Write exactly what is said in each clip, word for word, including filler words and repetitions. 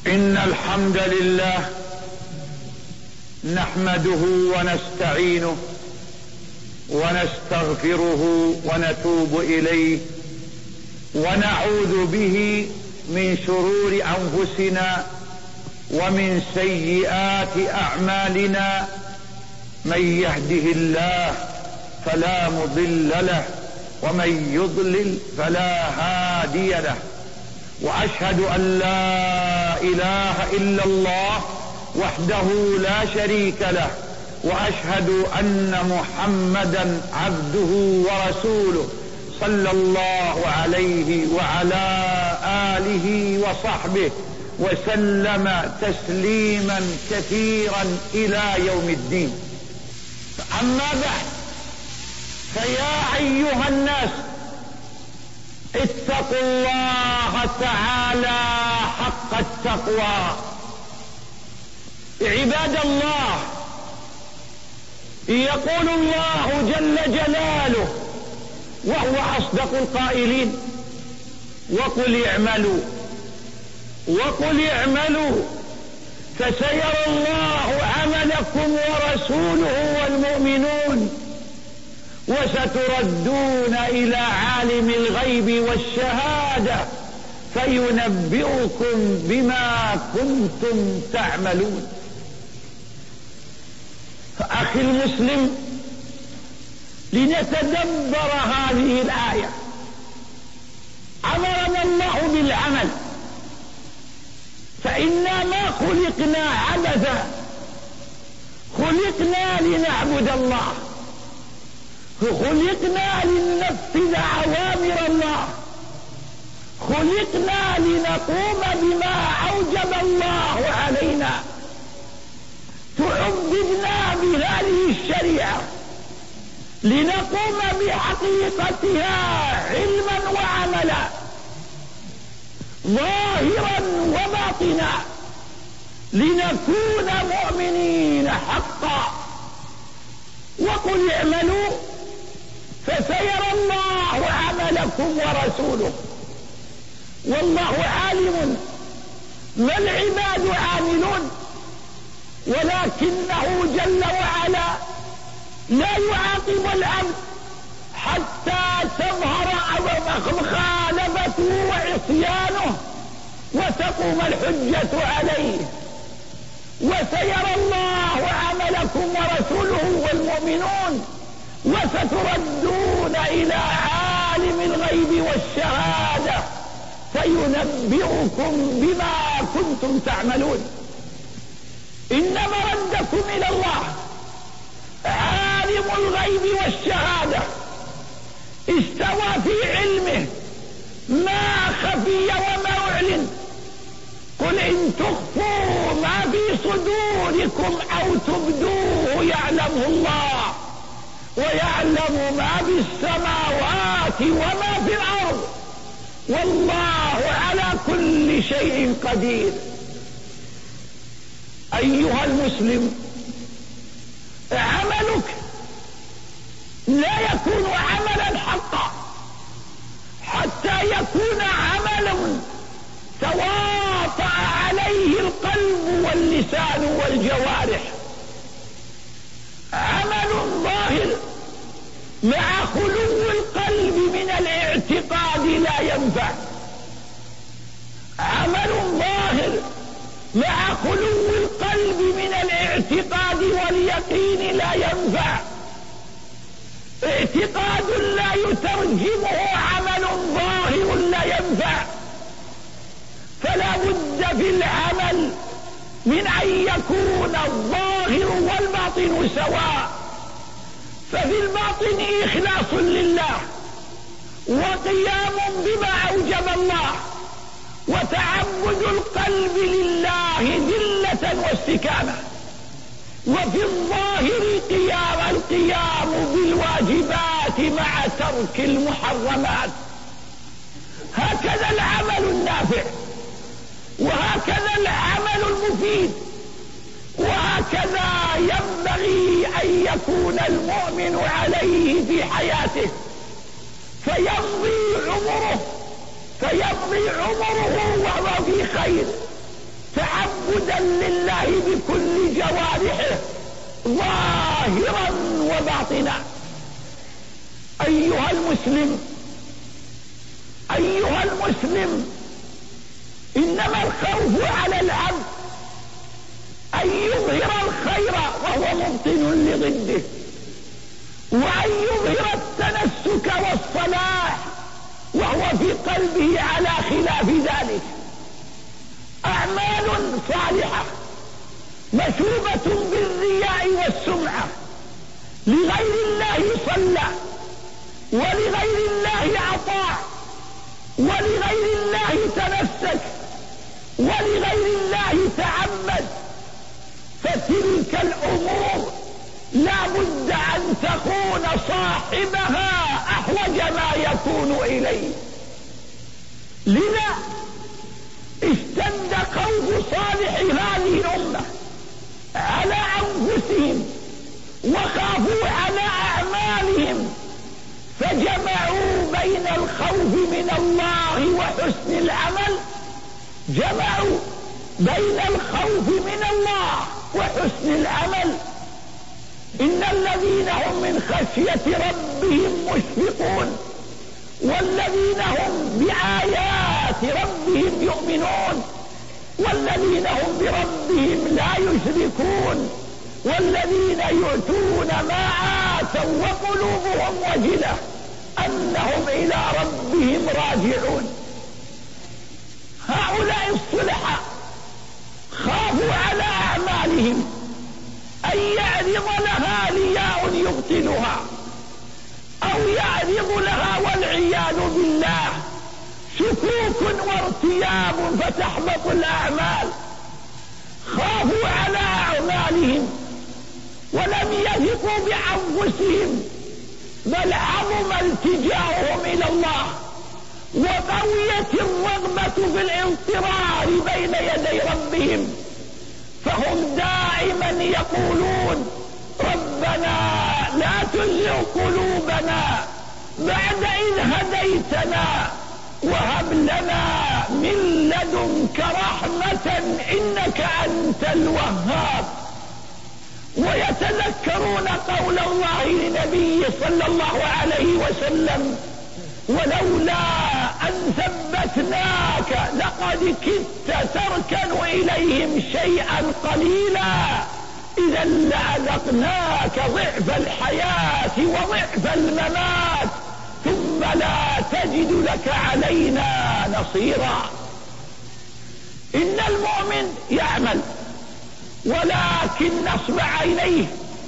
إن الحمد لله نحمده ونستعينه ونستغفره ونتوب إليه ونعوذ به من شرور أنفسنا ومن سيئات أعمالنا. من يهده الله فلا مضل له ومن يضلل فلا هادي له، وأشهد أن لا إله إلا الله وحده لا شريك له، وأشهد أن محمدا عبده ورسوله صلى الله عليه وعلى آله وصحبه وسلم تسليما كثيرا إلى يوم الدين. أما بعد، فيا أيها الناس اتقوا الله تعالى حق التقوى. عباد الله، يقول الله جل جلاله وهو أصدق القائلين: وقل اعملوا وقل اعملوا فسيرى الله عملكم ورسوله والمؤمنون وستردون إلى عالم الغيب والشهادة فينبئكم بما كنتم تعملون. فأخي المسلم، لنتدبر هذه الآية. أمرنا الله بالعمل، فإنا ما خلقنا عبثا، خلقنا لنعبد الله، خلقنا لننفذ أوامر الله، خلقنا لنقوم بما أوجب الله علينا. تعبدنا بهذه الشريعة لنقوم بحقيقتها علما وعملا، ظاهرا وباطنا، لنكون مؤمنين حقا. وقل اعملوا فسيرى الله عملكم ورسوله. والله عالم ما العباد عاملون، ولكنه جل وعلا لا يعاقب العبد حتى تظهر مخالفته وعصيانه وتقوم الحجة عليه. وسيرى الله عملكم ورسوله والمؤمنون وستردون إلى عالم الغيب والشهادة فينبئكم بما كنتم تعملون. إن مردكم إلى الله عالم الغيب والشهادة، استوى في علمه ما خفي وما أعلن. قل إن تخفوا ما في صدوركم أو تبدوه يعلمه الله، ويعلم ما في السماوات وما في الأرض، والله على كل شيء قدير. أيها المسلم، عملك لا يكون عملا حقا حتى يكون عملا تواطأ عليه القلب واللسان والجوارح. عمل ظاهر مع خلو القلب من الاعتقاد لا ينفع. عمل ظاهر مع خلو القلب من الاعتقاد واليقين لا ينفع. اعتقاد لا يترجمه عمل ظاهر لا ينفع. فلا بد في العمل من أن يكون الظاهر والباطن سواء. ففي الباطن إخلاص لله وقيام بما أوجب الله وتعبد القلب لله ذلة واستكانة، وفي الظاهر قيام القيام بالواجبات مع ترك المحرمات. هكذا العمل النافع، وهكذا العمل المفيد، وهكذا ينبغي أن يكون المؤمن عليه في حياته، فيمضي عمره فيمضي عمره وهو في خير، لله بكل جوارحه ظاهرا وباطنا. أيها المسلم أيها المسلم إنما الخوف على العبد أن يظهر الخير وهو مبطن لضده، وأن يظهر التنسك والصلاح وهو في قلبه على خلاف ذلك. أعمال صالحة مشوبة بالرياء والسمعة، لغير الله صلى، ولغير الله أطاع، ولغير الله تنسك، ولغير الله تعمد، فتلك الأمور لا بد أن تكون صاحبها أحوج ما يكون إليه. لذا اشتد خوف صالح هذه الأمة على أنفسهم وخافوا على أعمالهم، فجمعوا بين الخوف من الله وحسن العمل جمعوا بين الخوف من الله وحسن العمل. إن الذين هم من خشية ربهم مشفقون، والذين هم بآيات ربهم يؤمنون، والذين هم بربهم لا يشركون، والذين يؤتون ما آتوا وقلوبهم وجلة أنهم إلى ربهم راجعون. هؤلاء الصلحاء خافوا على أعمالهم أن يعرض لها رياء يبطلها، أو يعرض لها والعياذ بالله شكوك وارتياب فتحبط الأعمال. خافوا على أعمالهم ولم يثقوا بأنفسهم، بل عظم التجاؤهم إلى الله، وقويت الرغبة في الاضطرار بين يدي ربهم، فهم دائما يقولون ربنا لا تزغ قلوبنا بعد إذ هديتنا وهب لنا من لدنك رحمة إنك أنت الوهاب. ويتذكرون قول الله لنبيه صلى الله عليه وسلم ولولا أن ثبتناك لقد كدت تركن إليهم شيئا قليلا إذا لأذقناك ضعف الحياة وضعف الممات ثم لا تجد لك علينا نصيرا. إن المؤمن يعمل ولكن نصب عينيه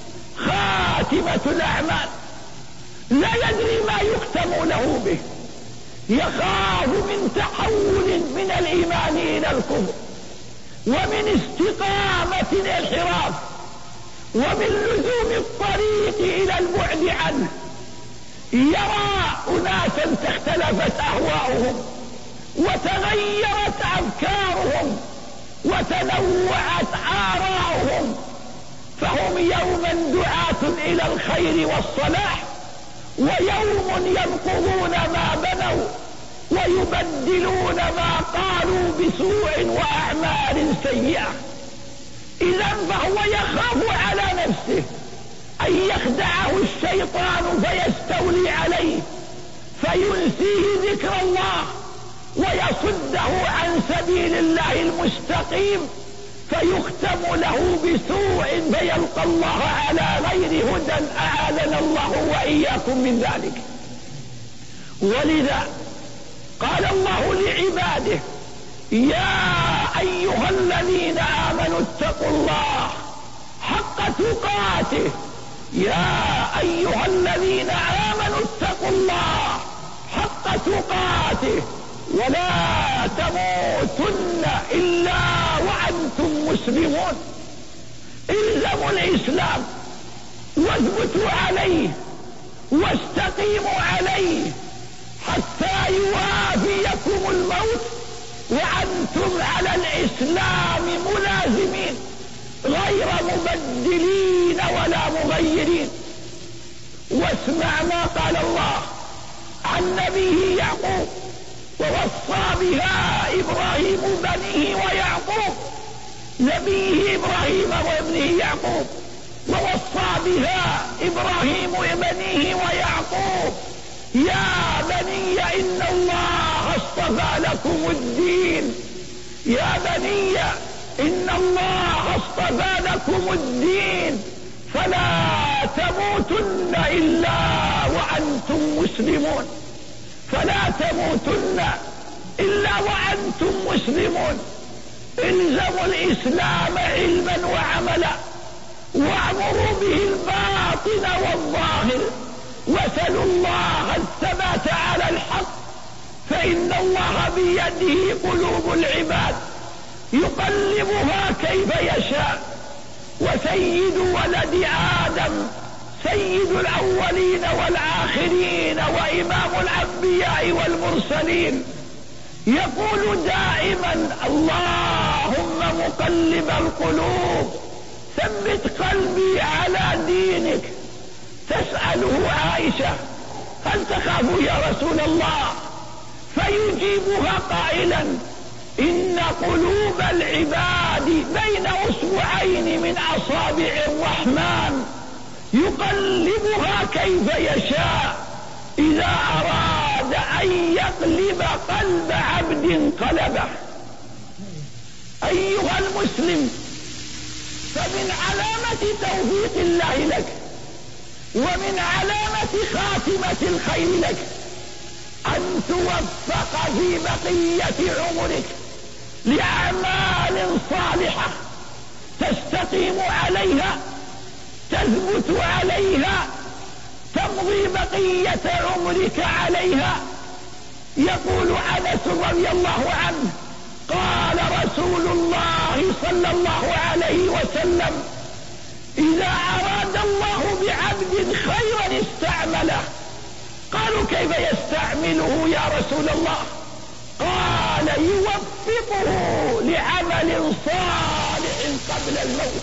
خاتمة الأعمال، لا يدري ما يختم له به، يخاف من تحول من الإيمان إلى الكفر، ومن استقامة الانحراف، ومن لزوم الطريق إلى البعد عنه. يرى أناسا اختلفت أهواؤهم وتغيرت أفكارهم وتنوعت آراؤهم، فهم يوما دعاة إلى الخير والصلاح، ويوم ينقضون ما بنوا ويبدلون ما قالوا بسوء وأعمال سيئة. إذا فهو يخاف على نفسه أن يخدعه الشيطان فيستولي عليه فينسيه ذكر الله ويصده عن سبيل الله المستقيم، فيختم له بسوء فيلقى الله على غير هدى، أعاذنا الله وإياكم من ذلك. ولذا قال الله لعباده يا أيها الذين آمنوا اتقوا الله حق تقاته، يا أيها الذين آمنوا اتقوا الله حق تقاته ولا تموتن إلا وأنتم مسلمون. الزموا الإسلام واثبتوا عليه واستقيموا عليه حتى يوافيكم الموت وأنتم على الإسلام ملازمين غير مبدلين ولا مغيرين. واسمع ما قال الله عن نبيه يعقوب ووصى بها إبراهيم بنيه ويعقوب نبيه إبراهيم وابنه يعقوب، ووصى بها إبراهيم بنيه ويعقوب: يا بني إن الله اصطفى لكم الدين يا بني إن الله اصطفى لكم الدين فلا تموتن إلا وأنتم مسلمون فلا تموتن إلا وأنتم مسلمون الزموا الإسلام علما وعملا، واعمروا به الباطن والظاهر، وسلوا الله الثبات على الحق، فإن الله بيده قلوب العباد يقلبها كيف يشاء. وسيد ولد آدم سيد الأولين والآخرين وإمام الأنبياء والمرسلين يقول دائما: اللهم مقلب القلوب ثبت قلبي على دينك. تسأله عائشة: هل تخاف يا رسول الله؟ فيجيبها قائلا: إن قلوب العباد بين أصبعين من أصابع الرحمن يقلبها كيف يشاء، إذا أراد أن يقلب قلب عبد قلبه. أيها المسلم، فمن علامة توفيق الله لك ومن علامة خاتمة الخير لك أن توفق في بقية عمرك لأعمال صالحة تستقيم عليها، تثبت عليها، تمضي بقية عمرك عليها. يقول أنس رضي الله عنه: قال رسول الله صلى الله عليه وسلم: إذا أراد الله بعبد خيرا استعمله. قالوا: كيف يستعمله يا رسول الله؟ قال: يوفقه لعمل صالح قبل الموت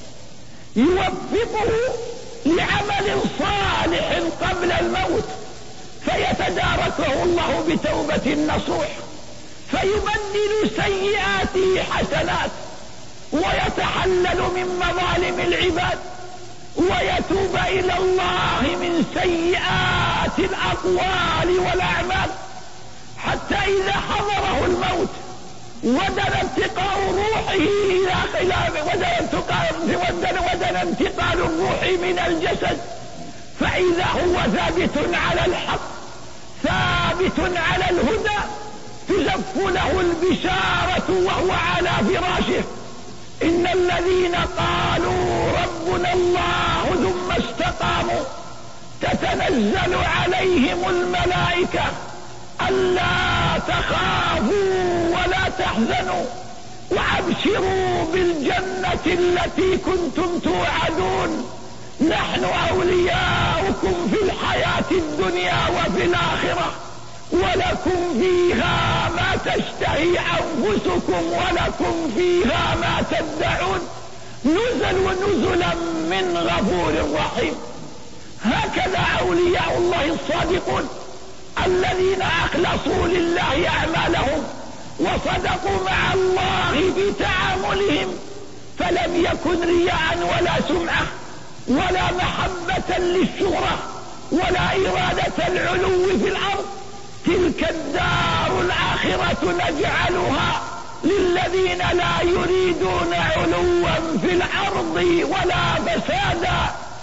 يوفقه لعمل صالح قبل الموت فيتداركه الله بتوبة نصوح، فيبدل سيئاته حسنات، ويتحلل من مظالم العباد، ويتوب إلى الله من سيئات الأقوال والأعمال، حتى إذا حضره الموت ودن انتقال روحه إلى خلاف ودن انتقال الروح من الجسد، فإذا هو ثابت على الحق ثابت على الهدى، تزف له البشارة وهو على فراشه: إن الذين قالوا ربنا الله ثم استقاموا تتنزل عليهم الملائكة ألا تخافوا ولا تحزنوا وأبشروا بالجنة التي كنتم توعدون، نحن أولياؤكم في الحياة الدنيا وفي الآخرة، ولكم فيها ما تشتهي أنفسكم ولكم فيها ما تدعون، نزل ونزلا من غفور رحيم. هكذا أولياء الله الصادقون الذين أخلصوا لله أعمالهم وصدقوا مع الله في تعاملهم، فلم يكن رياء ولا سمعة ولا محبة للشهرة ولا إرادة العلو في الأرض. تلك الدار الآخرة نجعلها للذين لا يريدون علوا في الأرض ولا فسادا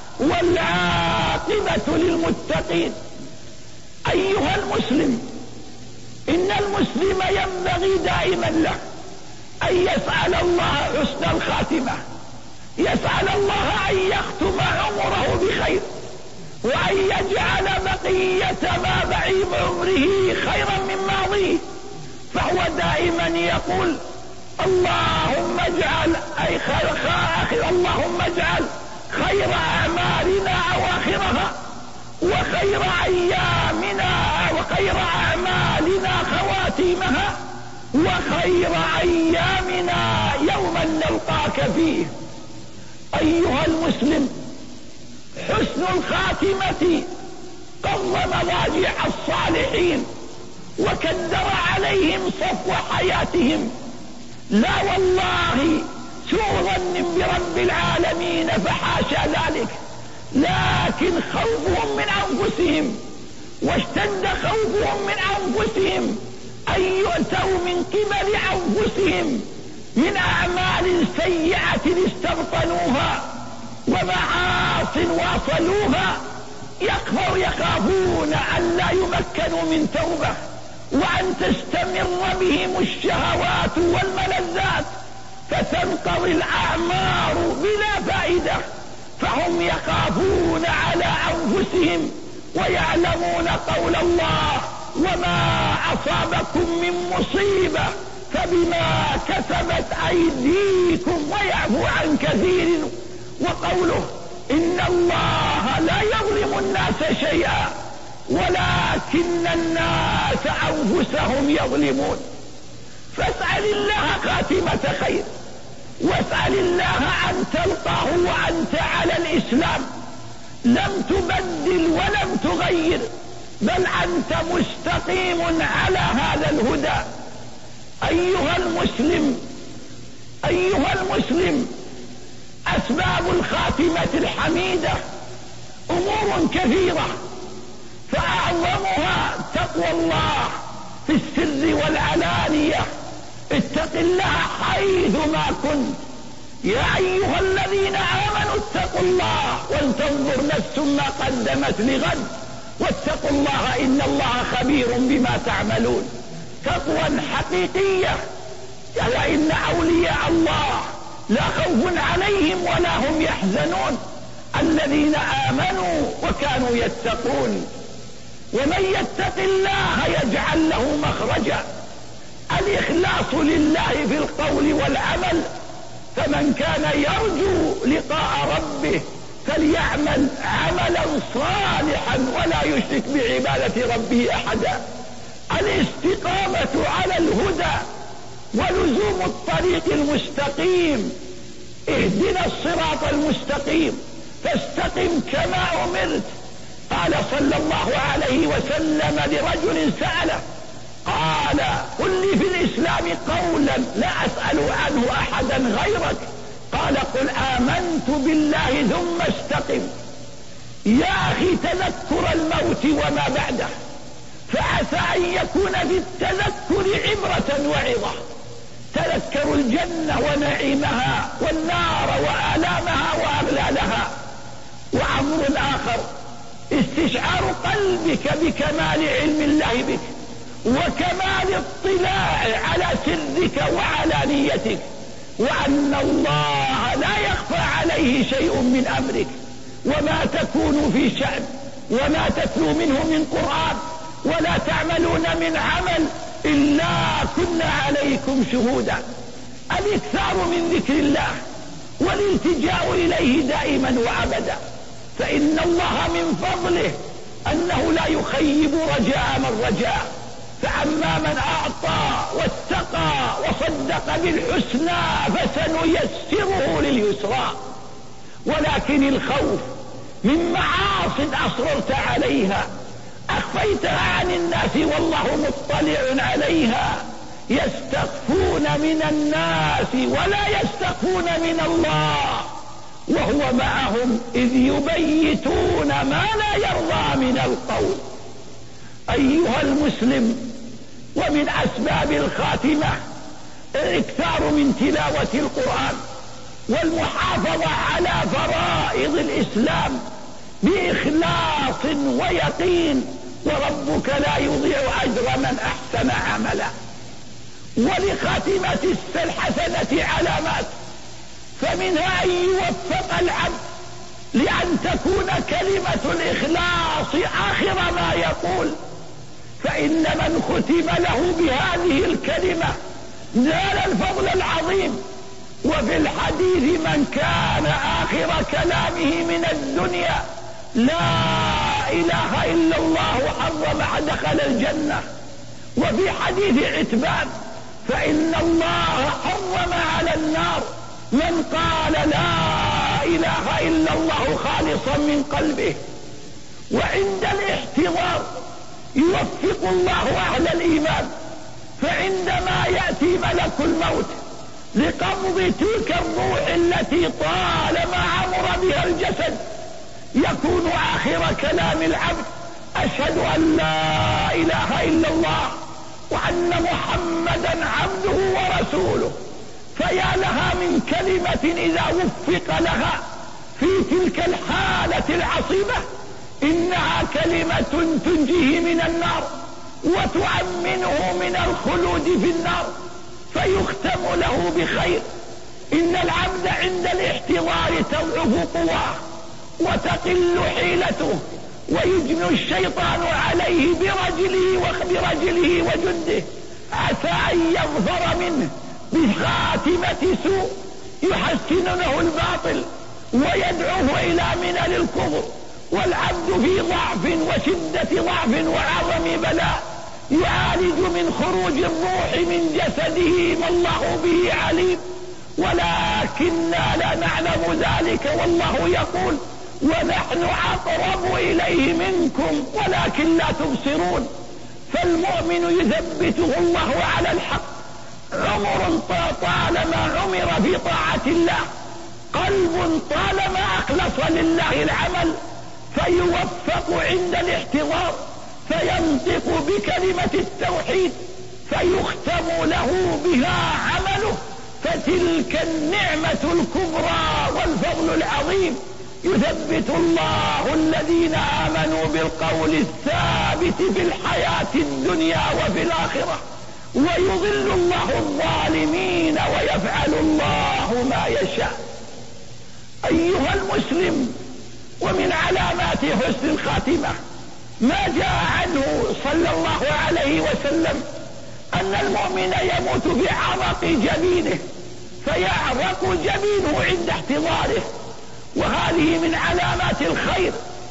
والعاقبة للمتقين. أيها المسلم، إن المسلم ينبغي دائما له أن يسأل الله حسن الخاتمة، يسأل الله أن يختم عمره بخير، وأن يجعل بقية ما بقي من عمره خيرا من ماضيه، فهو دائما يقول: اللهم اجعل أي خير آخر اللهم اجعل خير أعمالنا أواخرها، وخير أيامنا وخير أعمالنا خواتيمها، وخير أيامنا يوما نلقاك فيه. أيها المسلم، حسن الخاتمة قض مضاجع الصالحين وكدر عليهم صفو حياتهم. لا والله سوء ظن برب العالمين فحاشا ذلك، لكن خوفهم من أنفسهم، واشتد خوفهم من أنفسهم أن يؤتوا من قبل أنفسهم من أعمال سيئة استبطنوها ومعاص واصلوها، يخافون أن لا يمكنوا من توبة، وأن تستمر بهم الشهوات والملذات فتنقضي الأعمار بلا فائدة، فهم يخافون على أنفسهم ويعلمون قول الله: وما أصابكم من مصيبة فبما كسبت أيديكم ويعفو عن كثير، وقوله: إن الله لا يظلم الناس شيئا ولكن الناس أنفسهم يظلمون. فاسأل الله خاتمة خير، واسأل الله أن تلقاه وأنت على الإسلام، لم تبدل ولم تغير، بل أنت مستقيم على هذا الهدى. أيها المسلم أيها المسلم أسباب الخاتمة الحميدة أمور كثيرة، فأعظمها تقوى الله في السر والعلانية. اتق الله حيثما كنت، يا أيها الذين آمنوا اتقوا الله ولتنظر نفس ما قدمت لغد واتقوا الله إن الله خبير بما تعملون. تقوى حقيقية، وإن أولياء الله لا خوف عليهم ولا هم يحزنون، الذين آمنوا وكانوا يتقون. ومن يتق الله يجعل له مخرجا. الإخلاص لله في القول والعمل، فمن كان يرجو لقاء ربه فليعمل عملا صالحا ولا يشرك بعبادة ربه أحدا. الاستقامة على الهدى ولزوم الطريق المستقيم. اهدنا الصراط المستقيم فاستقم كما أمرت. قال صلى الله عليه وسلم لرجل سأله قال: قل لي في الإسلام قولا لا أسأل عنه أحدا غيرك. قال: قل آمنت بالله ثم استقم. يا أخي تذكر الموت وما بعده، فعسى أن يكون في التذكر عبرة وعظة. تذكروا الجنة ونعيمها والنار وآلامها وأغلالها. وأمر آخر استشعار قلبك بكمال علم الله بك وكمال الاطلاع على سرك وعلانيتك، وأن الله لا يخفى عليه شيء من أمرك، وما تكون في شأن وما تتلو منه من قرآن ولا تعملون من عمل إلا كنا عليكم شهودا. الإكثار من ذكر الله والالتجاء إليه دائما وأبدا، فإن الله من فضله أنه لا يخيب رجاء من رجاء. فأما من أعطى واتقى وصدق بالحسنى فسنيسره لليسرى. ولكن الخوف من معاصٍ أصررت عليها أخفيتها عن الناس والله مطلع عليها. يستخفون من الناس ولا يستخفون من الله وهو معهم إذ يبيتون ما لا يرضى من القول. أيها المسلم، ومن أسباب الخاتمة الاكثار من تلاوة القرآن والمحافظة على فرائض الإسلام بإخلاص ويقين، وربك لا يضيع أجر من أحسن عملا. ولخاتمة الحسنة علامات، فمنها أن يوفق العبد لأن تكون كلمة الإخلاص آخر ما يقول، فإن من ختم له بهذه الكلمة نال الفضل العظيم. وفي الحديث: من كان آخر كلامه من الدنيا لا إله إلا الله حرم دخل الجنة. وفي حديث عتبان: فإن الله حرم على النار من قال لا إله إلا الله خالصا من قلبه. وعند الاحتضار يوفق الله أهل الإيمان، فعندما يأتي ملك الموت لقبض تلك الروح التي طالما عمر بها الجسد، يكون آخر كلام العبد أشهد أن لا إله إلا الله وأن محمدا عبده ورسوله. فيا لها من كلمة إذا وفق لها في تلك الحالة العصيبة، إنها كلمة تنجيه من النار وتؤمنه من الخلود في النار، فيختم له بخير. إن العبد عند الاحتضار تضعف قواه وتقل حيلته، ويجني الشيطان عليه برجله وبرجله وجنده، عسى أن يظفر منه بخاتمة سوء يحسن له الباطل ويدعوه إلى منل الكفر. والعبد في ضعف وشدة ضعف وعظم بلاء، يعالج من خروج الروح من جسده ما الله به عليم، ولكننا لا نعلم ذلك، والله يقول ونحن أقرب إليه منكم ولكن لا تبصرون. فالمؤمن يثبته الله على الحق، عمر طالما عمر في طاعة الله، قلب طالما أخلص لله العمل، فيوفق عند الاحتضار فينطق بكلمة التوحيد فيختم له بها عمله، فتلك النعمة الكبرى والفضل العظيم. يثبت الله الذين آمنوا بالقول الثابت في الحياة الدنيا وفي الآخرة، ويضل الله الظالمين ويفعل الله ما يشاء. أيها المسلم، ومن علامات حسن الخاتمة ما جاء عنه صلى الله عليه وسلم أن المؤمن يموت بعرق جبينه، فيعرق جبينه عند احتضاره، وهذه من علامات الخير.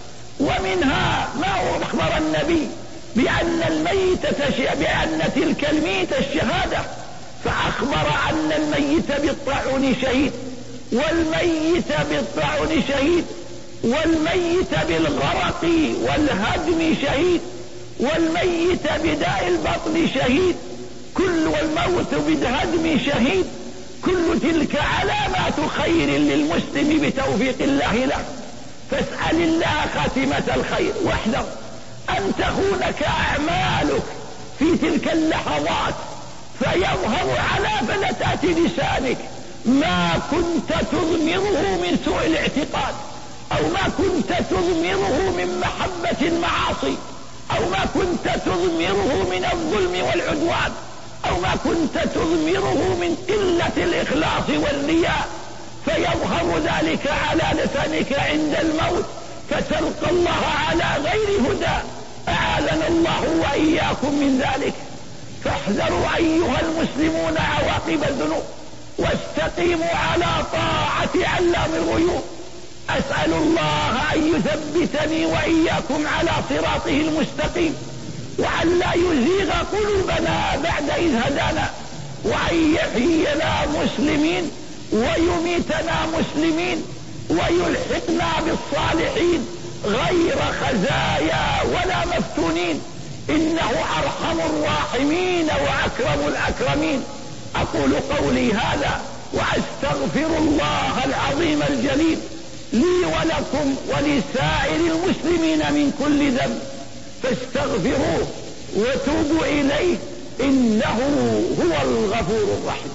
ومنها ما أخبر النبي بأن الميت بأن تلك الميت الشهادة، فأخبر أن الميت بالطاعون شهيد، والميت بالطاعون شهيد، والميت بالغرق والهدم شهيد، والميت بداء البطن شهيد، كل والموت بالهدم شهيد. كل تلك علامات خير للمسلم بتوفيق الله له، فاسأل الله خاتمة الخير، واحذر أن تخونك أعمالك في تلك اللحظات، فيظهر على فلتات لسانك ما كنت تضمره من سوء الاعتقاد، أو ما كنت تضمره من محبة المعاصي، أو ما كنت تضمره من الظلم والعدوان، أو ما كنت تضمره من قلة الإخلاص والرياء، فيظهر ذلك على لسانك عند الموت، فتلقى الله على غير هدى. أعاذنا الله وإياكم من ذلك. فاحذروا أيها المسلمون عواقب الذنوب، واستقيموا على طاعة علام الغيوب. أسأل الله أن يثبتني وإياكم على صراطه المستقيم، وأن لا يزيغ قلوبنا بعد إذ هدانا، وأن يحيينا مسلمين ويميتنا مسلمين، ويلحقنا بالصالحين غير خزايا ولا مفتونين، إنه أرحم الراحمين وأكرم الأكرمين. أقول قولي هذا وأستغفر الله العظيم الجليل لي ولكم ولسائر المسلمين من كل ذنب، فاستغفروه وتوبوا إليه، إنه هو الغفور الرحيم.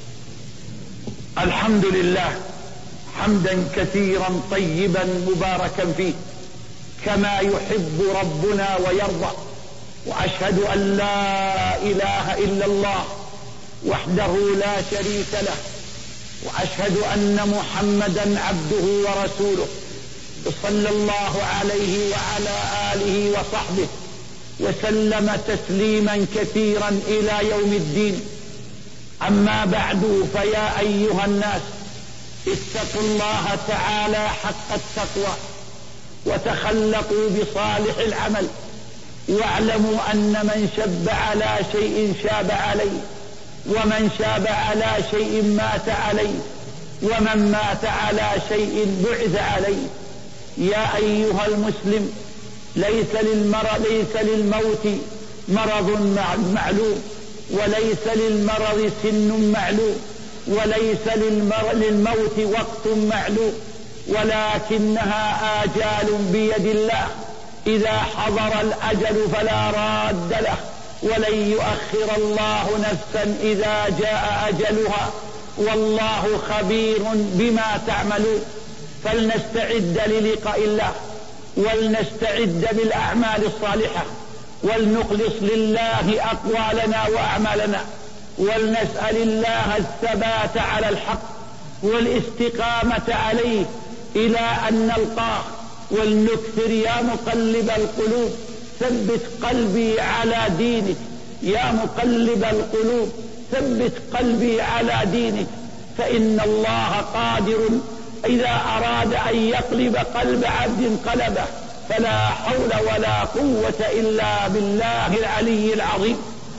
الحمد لله حمدا كثيرا طيبا مباركا فيه كما يحب ربنا ويرضى، وأشهد أن لا إله إلا الله وحده لا شريك له، وأشهد أن محمدا عبده ورسوله، صلى الله عليه وعلى آله وصحبه وسلم تسليما كثيرا إلى يوم الدين. أما بعد، فيا أيها الناس، اتقوا الله تعالى حق التقوى، وتخلقوا بصالح العمل، واعلموا أن من شب على شيء شاب عليه، ومن شاب على شيء مات عليه، ومن مات على شيء بعث عليه. يا أيها المسلم، ليس للمرض ليس للموت مرض معلوم، وليس للمرض سن معلوم، وليس للموت وقت معلوم، ولكنها آجال بيد الله، إذا حضر الأجل فلا راد له، ولن يؤخر الله نفسا إذا جاء أجلها، والله خبير بما تعملون. فلنستعد للقاء الله، ولنستعد بالأعمال الصالحة، ولنخلص لله أقوالنا وأعمالنا، ولنسأل الله الثبات على الحق والاستقامة عليه إلى أن نلقاه. ولنكثر يا مقلب القلوب ثبت قلبي على دينك، يا مقلب القلوب ثبت قلبي على دينك، فإن الله قادر إذا أراد أن يقلب قلب عبد قلبه، فلا حول ولا قوة إلا بالله العلي العظيم.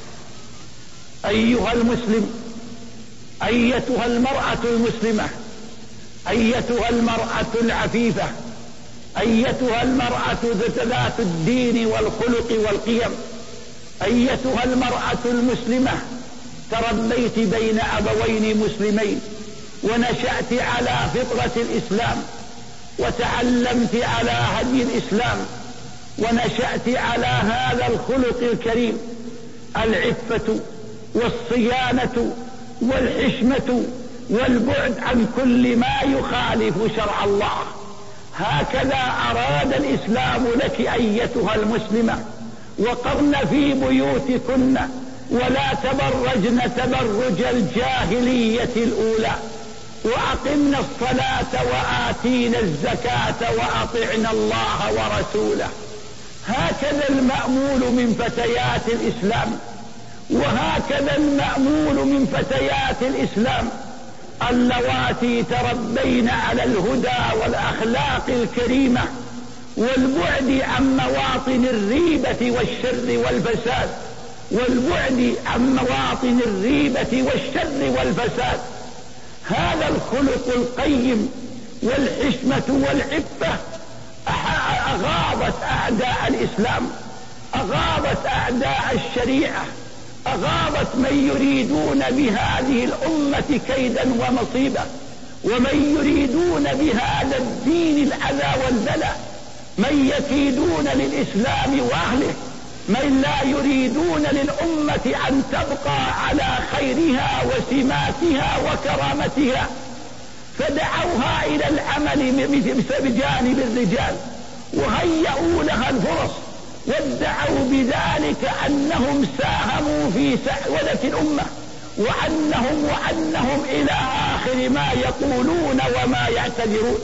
أيها المسلم، أيتها المرأة المسلمة، أيتها المرأة العفيفة، أيتها المرأة ذات الدين والخلق والقيم، أيتها المرأة المسلمة، تربيت بين أبوين مسلمين، ونشأت على فطرة الإسلام، وتعلمت على هدي الإسلام، ونشأت على هذا الخلق الكريم، العفة والصيانة والحشمة والبعد عن كل ما يخالف شرع الله. هكذا أراد الإسلام لك أيتها المسلمة. وقرن في بيوتكن ولا تبرجن تبرج الجاهلية الأولى، وأقمنا الصلاة وآتينا الزكاة وأطعنا الله ورسوله. هكذا المأمول من فتيات الإسلام، وهكذا المأمول من فتيات الإسلام اللواتي تربين على الهدى والأخلاق الكريمة، والبعد عن مواطن الريبة والشر والفساد، والبعد عن مواطن الريبة والشر والفساد. هذا الخلق القيم والحشمة والعفة أغاضت أعداء الإسلام، أغاضت أعداء الشريعة، أغاضت من يريدون بهذه الأمة كيدا ومصيبة، ومن يريدون بهذا الدين الأذى والبلاء، من يكيدون للإسلام وأهله، من لا يريدون للأمة أن تبقى على خيرها وسماتها وكرامتها، فدعوها إلى العمل بجانب الرجال، وهيئوا لها الفرص، وادعوا بذلك أنهم ساهموا في سعودة الأمة، وأنهم وأنهم إلى آخر ما يقولون وما يعتذرون.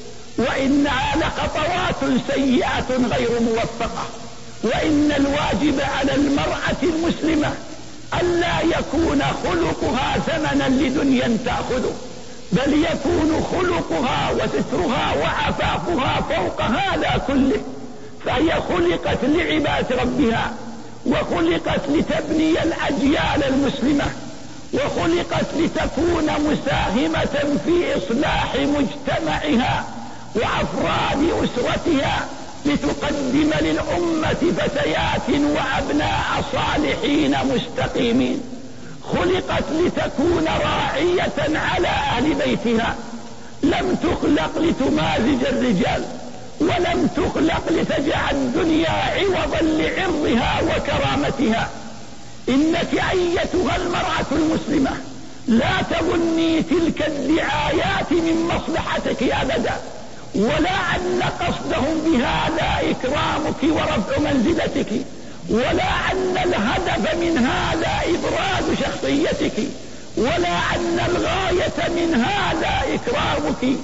وإنها لخطوات سيئة غير موفقة. وإن الواجب على المرأة المسلمة ألا يكون خلقها ثمنا لدنيا تأخذه، بل يكون خلقها وسترها وعفافها فوق هذا كله. فهي خلقت لعبادة ربها، وخلقت لتبني الأجيال المسلمة، وخلقت لتكون مساهمة في إصلاح مجتمعها وأفراد أسرتها، لتقدم للأمة فتيات وأبناء صالحين مستقيمين. خلقت لتكون راعية على أهل بيتها، لم تخلق لتمازج الرجال، ولم تخلق لتجعل الدنيا عوضا لعرضها وكرامتها. إنك أيتها المرأة المسلمة لا تظني تلك الدعايات من مصلحتك أبدا، ولا أن قصدهم بهذا إكرامك ورفع منزلتك، ولا أن الهدف من هذا إبراز شخصيتك، ولا أن الغاية من هذا إكرامك،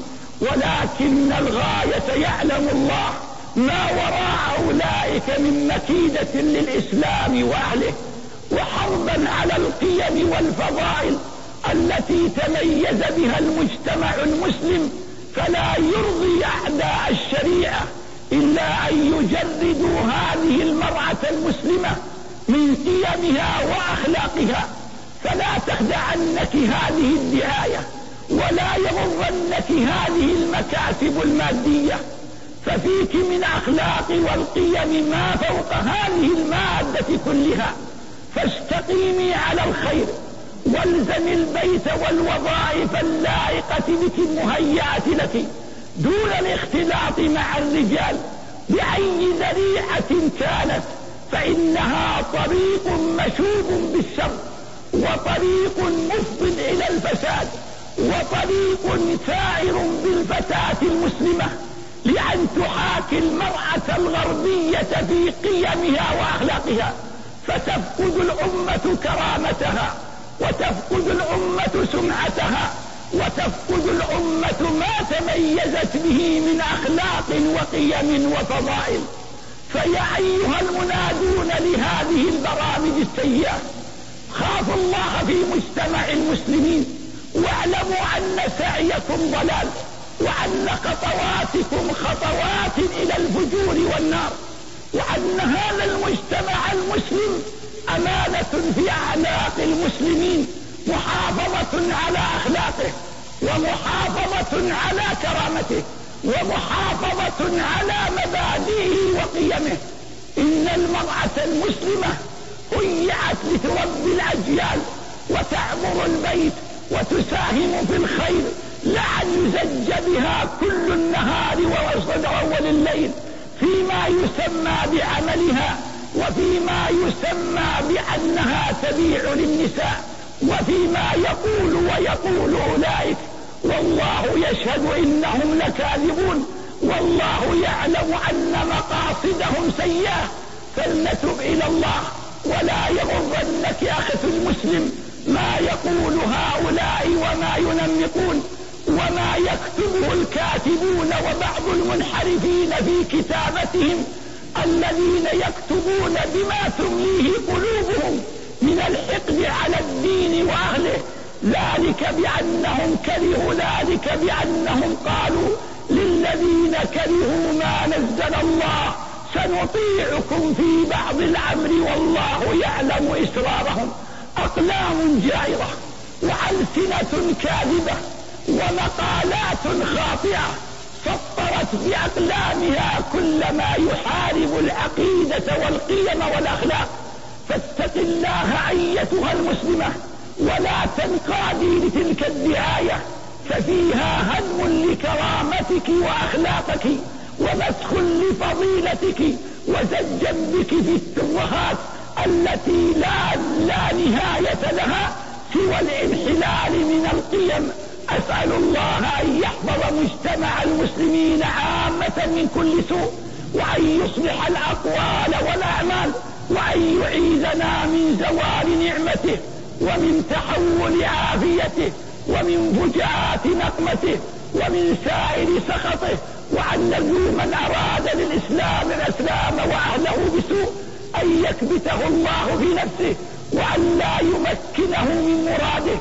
ولكن الغاية يعلم الله ما وراء أولئك من مكيدة للإسلام وأهله، وحربا على القيم والفضائل التي تميز بها المجتمع المسلم. فلا يرضي أعداء الشريعة إلا أن يجردوا هذه المرأة المسلمة من قيمها وأخلاقها. فلا تخدعنك هذه الدعاية، ولا يغرنك هذه المكاسب المادية، ففيك من أخلاق والقيم ما فوق هذه المادة كلها. فاستقيمي على الخير، والزم البيت والوظائف اللائقة بك المهيئة لك دون الاختلاط مع الرجال بأي ذريعة كانت، فإنها طريق مشوب بالشر، وطريق مفض إلى الفساد، وطريق سائر بالفتاة المسلمة لأن تحاكي المرأة الغربية في قيمها وأخلاقها، فتفقد الأمة كرامتها، وتفقد الأمة سمعتها، وتفقد الأمة ما تميزت به من أخلاق وقيم وفضائل. فيا أيها المنادون لهذه البرامج السيئة، خافوا الله في مجتمع المسلمين، واعلموا أن سعيكم ضلال، وأن خطواتكم خطوات إلى الفجور والنار، وأن هذا المجتمع المسلم أمانة في أعناق المسلمين، محافظة على أخلاقه، ومحافظة على كرامته، ومحافظة على مبادئه وقيمه. إن المرأة المسلمة هيئت لتربي الأجيال وتعمر البيت وتساهم في الخير، لا أن يزج بها كل النهار ووسط أول الليل فيما يسمى بعملها، وفيما يسمى بأنها تبيع للنساء، وفيما يقول ويقول أولئك، والله يشهد إنهم لكاذبون، والله يعلم أن مقاصدهم سيئة. فلنتب إلى الله، ولا يغرنك أخي المسلم ما يقول هؤلاء وما ينمقون وما يكتبه الكاتبون وبعض المنحرفين في كتابتهم، الذين يكتبون بما تمليه قلوبهم من الحقد على الدين وأهله، ذلك بأنهم كرهوا ذلك بأنهم قالوا للذين كرهوا ما نزل الله سنطيعكم في بعض الأمر والله يعلم إسرارهم. أقلام جائرة وألسنة كاذبة ومقالات خاطئة سطرت بأقلامها كل ما يحارب العقيدة والقيم والأخلاق. فاتق الله أيتها المسلمة، ولا تنقادي لتلك الدعاية، ففيها هدم لكرامتك وأخلاقك، ومسخ لفضيلتك، وزجا بك في الترهات التي لا, لا نهاية لها سوى الانحلال من القيم. أسأل الله أن يحفظ مجتمع المسلمين عامة من كل سوء، وأن يصلح الأقوال والأعمال، وأن يعيذنا من زوال نعمته، ومن تحول عافيته، ومن فجاءات نقمته، ومن سائر سخطه، وأن يلوم من أراد للإسلام الإسلام وأهله بسوء أن يكبته الله في نفسه، وأن لا يمكنه من مراده،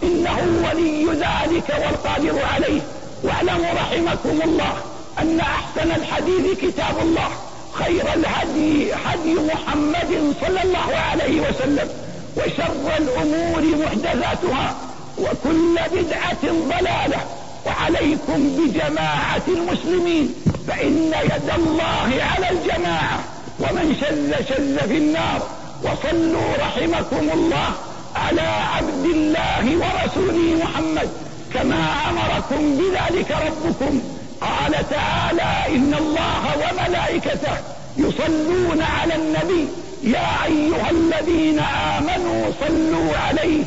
إنه ولي ذلك والقادر عليه. واعلموا رحمكم الله أن أحسن الحديث كتاب الله، خير الهدي هدي محمد صلى الله عليه وسلم، وشر الأمور محدثاتها، وكل بدعة ضلالة. وعليكم بجماعة المسلمين، فإن يد الله على الجماعة، ومن شذ شذ في النار. وصلوا رحمكم الله على عبد الله ورسوله محمد كما أمركم بذلك ربكم. قال تعالى: إن الله وملائكته يصلون على النبي يا أيها الذين آمنوا صلوا عليه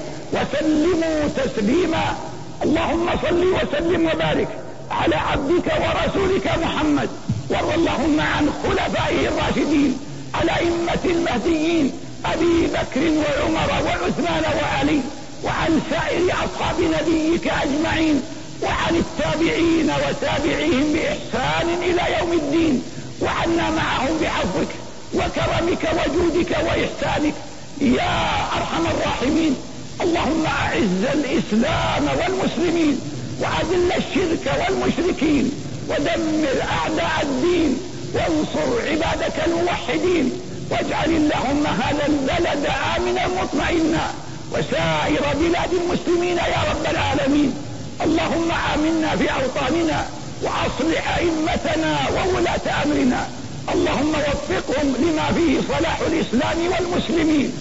وسلموا تسليما. اللهم صل وسلم وبارك على عبدك ورسولك محمد، وارض اللهم عن خلفائه الراشدين الأئمة المهديين أبي بكر وعمر وعثمان وعلي، وعن سائر أصحاب نبيك أجمعين، وعن التابعين وتابعيهم بإحسان إلى يوم الدين، وعنا معهم بعفوك وكرمك وجودك وإحسانك يا أرحم الراحمين. اللهم أعز الإسلام والمسلمين، وأذل الشرك والمشركين، ودمر أعداء الدين، وانصر عبادك الموحدين، واجعل اللهم هذا البلد آمنا مطمئنا، وسائر بلاد المسلمين يا رب العالمين. اللهم آمنا في أوطاننا، وأصلح أئمتنا وولاة أمرنا، اللهم وفقهم لما فيه صلاح الإسلام والمسلمين.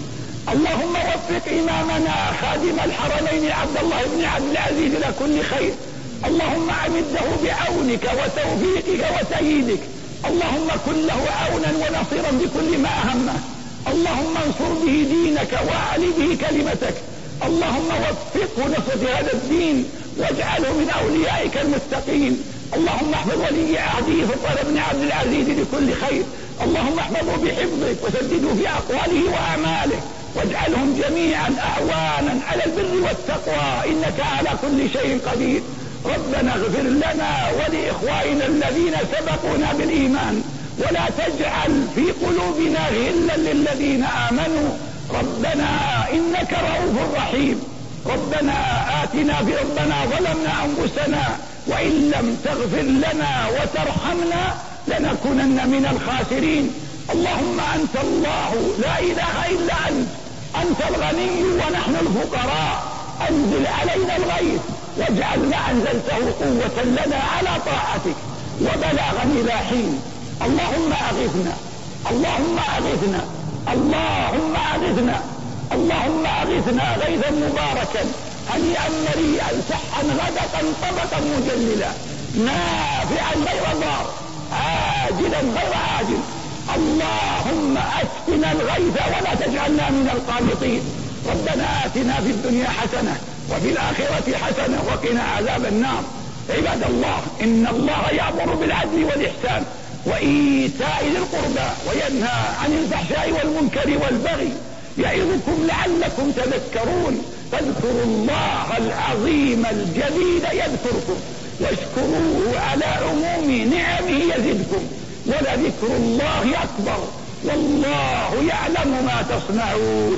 اللهم وفق إمامنا خادم الحرمين عبد الله بن عبد العزيز لكل خير. اللهم أمده بعونك وتوفيقك وتأييدك. اللهم كن له عونا ونصيرا بكل ما أهمه. اللهم انصر به دينك وأعل به كلمتك. اللهم وفقه نصرة هذا الدين واجعله من أوليائك المتقين. اللهم احفظ ولي عهده سلطان بن عبد العزيز لكل خير. اللهم احفظه بحفظك وسدده في أقواله وأعماله، واجعلهم جميعا أعوانا على البر والتقوى، إنك على كل شيء قدير. ربنا اغفر لنا ولإخواننا الذين سبقونا بالإيمان، ولا تجعل في قلوبنا غلا للذين آمنوا. ربنا إنك رؤوف رحيم. ربنا آتنا في ربنا ظلمنا أنفسنا وإن لم تغفر لنا وترحمنا لنكونن من الخاسرين. اللهم أنت الله لا إله إلا أنت، أنت الغني ونحن الفقراء. أنزل علينا الغيث واجعل ما أنزلته قوة لنا على طاعتك وبلاغا إلى حين. اللهم أغثنا، اللهم أغثنا، اللهم أغثنا، اللهم أغثنا غيثا مباركا هنيئا مريئا سحا غدقا طبقا مجللا نافعا غير ضار عاجلا غير عاجل. اللهم أسقنا الغيث ولا تجعلنا من القانطين. ربنا آتنا في الدنيا حسنة وفي الآخرة حسنة وقنا عذاب النار. عباد الله، إن الله يأمر بالعدل والإحسان وإيتاء ذي القربى وينهى عن الفحشاء والمنكر والبغي يعظكم لعلكم تذكرون. فاذكروا الله العظيم الجليل يذكركم واشكروه على عموم نعمه يزدكم ولذكر الله أكبر والله يعلم ما تصنعون.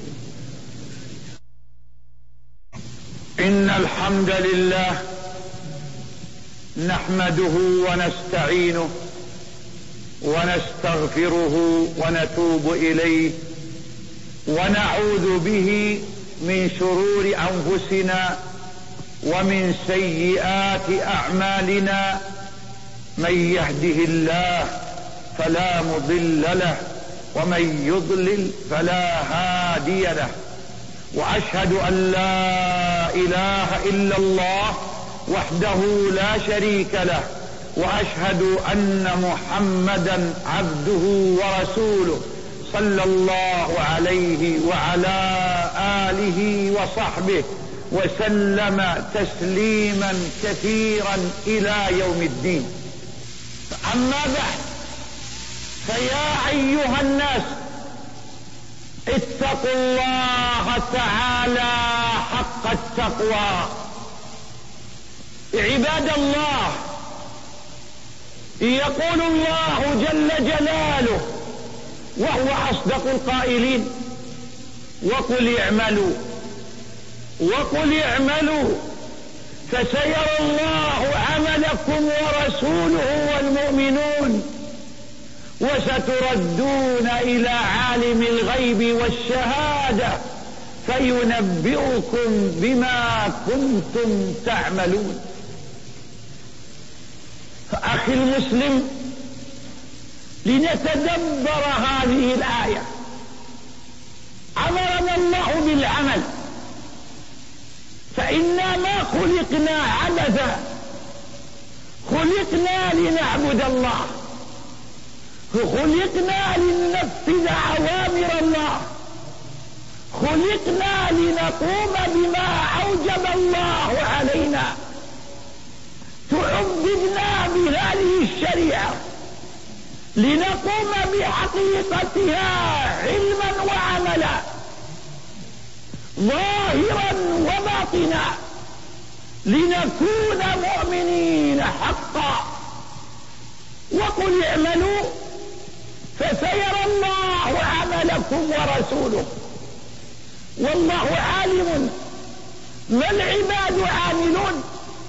إن الحمد لله نحمده ونستعينه ونستغفره ونتوب إليه ونعوذ به من شرور أنفسنا ومن سيئات أعمالنا. من يهده الله فلا مضل له ومن يضلل فلا هادي له. وأشهد أن لا إله إلا الله وحده لا شريك له، وأشهد أن محمدا عبده ورسوله صلى الله عليه وعلى آله وصحبه وسلم تسليما كثيرا إلى يوم الدين. أما بعد، فيا أيها الناس اتقوا الله تعالى حق التقوى. عباد الله، يقول الله جل جلاله وهو أصدق القائلين: وقل اعملوا وقل اعملوا فسيرى الله عملكم ورسوله والمؤمنون وستردون إلى عالم الغيب والشهادة فينبئكم بما كنتم تعملون. فأخي المسلم، لنتدبر هذه الآية. أمرنا الله بالعمل، فإنا ما خلقنا عبثا، خلقنا لنعبد الله، خلقنا لننفذ أوامر الله، خلقنا لنقوم بما أوجب الله علينا. تعبدنا بهذه الشريعة لنقوم بحقيقتها علما وعملا، ظاهرا وباطنا، لنكون مؤمنين حقا. وقل اعملوا فسيرى الله عملكم ورسوله. والله عالم ما العباد عاملون،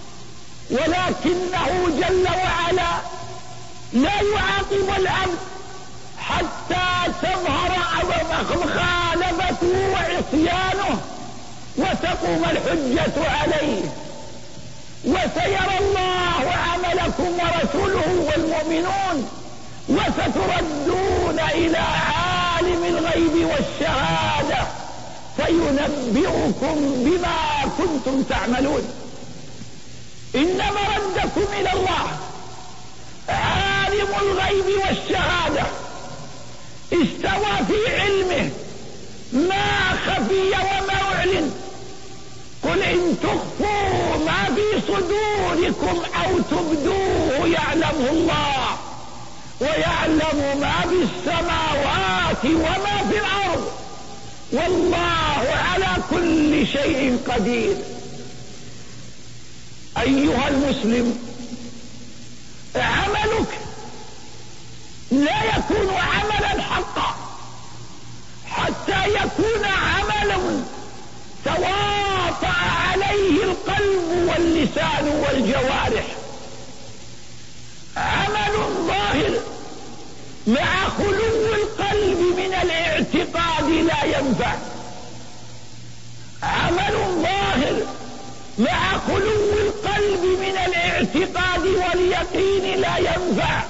ولكنه جل وعلا لا يعاقب العبد حتى تظهر مخالفته وعصيانه وتقوم الحجة عليه. وسيرى الله عملكم ورسوله والمؤمنون وستردون إلى عالم عالم الغيب والشهادة فينبئكم بما كنتم تعملون. إن مردكم إلى الله عالم الغيب والشهادة، استوى في علمه ما خفي وما أعلن. قل إن تخفوا ما في صدوركم أو تبدوه يعلمه الله، ويعلم ما في السماوات وما في الأرض، والله على كل شيء قدير. أيها المسلم، عملك لا يكون عملا حقا حتى يكون عملا تواطأ عليه القلب واللسان والجوارح. عمل ظاهر مع خلو القلب من الاعتقاد لا ينفع. عمل ظاهر مع خلو القلب من الاعتقاد واليقين لا ينفع.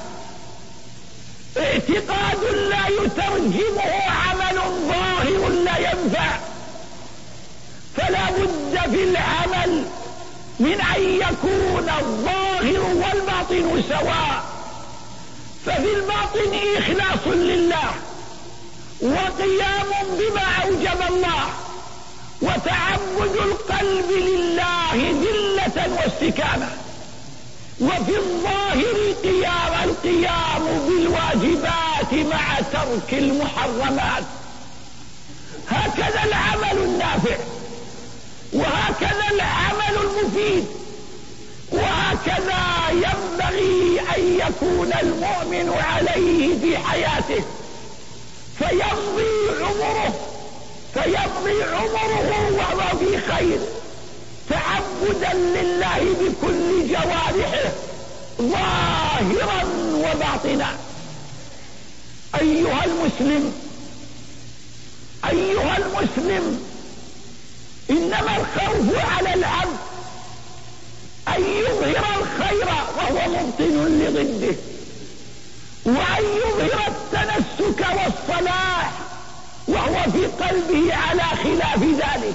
اعتقاد لا يترجمه عمل ظاهر لا ينفع. فلا بد في العمل من أن يكون الظاهر والباطن سواء. ففي الباطن إخلاص لله وقيام بما أوجب الله وتعبد القلب لله ذلة واستكانة، وفي الظاهر قيام القيام بالواجبات مع ترك المحرمات. هكذا العمل النافع، وهكذا العمل المفيد، وهكذا ينبغي أن يكون المؤمن عليه في حياته، فيمضي عمره فيمضي عمره وهو في خير، تعبدا لله بكل جوارحه ظاهرا وباطنا. أيها المسلم أيها المسلم إنما الخوف على العبد أن يظهر الخير وهو مبطن لضده، وأن يظهر التنسك والصلاح وهو في قلبه على خلاف ذلك.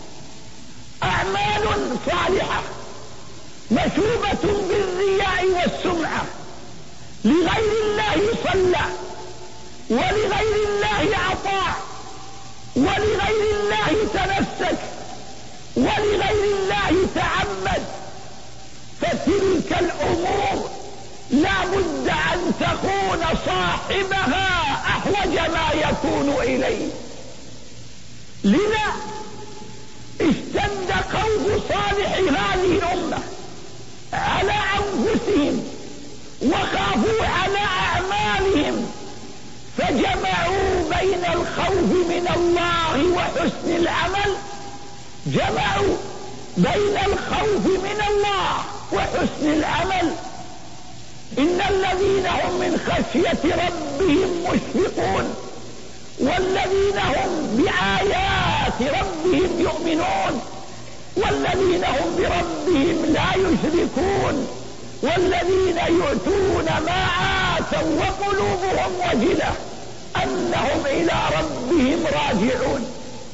أعمال صالحة مشوبة بالرياء والسمعة، لغير الله صلى، ولغير الله أطاع، ولغير الله تنسك، ولغير الله تعمد، فتلك الأمور لا بد أن تكون صاحبها أحوج ما يكون إليه. لذا اشتد خوف صالح هذه الأمة على أنفسهم وخافوا على أعمالهم، فجمعوا بين الخوف من الله وحسن العمل جمعوا بين الخوف من الله وحسن العمل. إن الذين هم من خشية ربهم مشفقون، والذين هم بآيات ربهم يؤمنون، والذين هم بربهم لا يشركون، والذين يؤتون ما آتوا وقلوبهم وجلة أنهم إلى ربهم راجعون.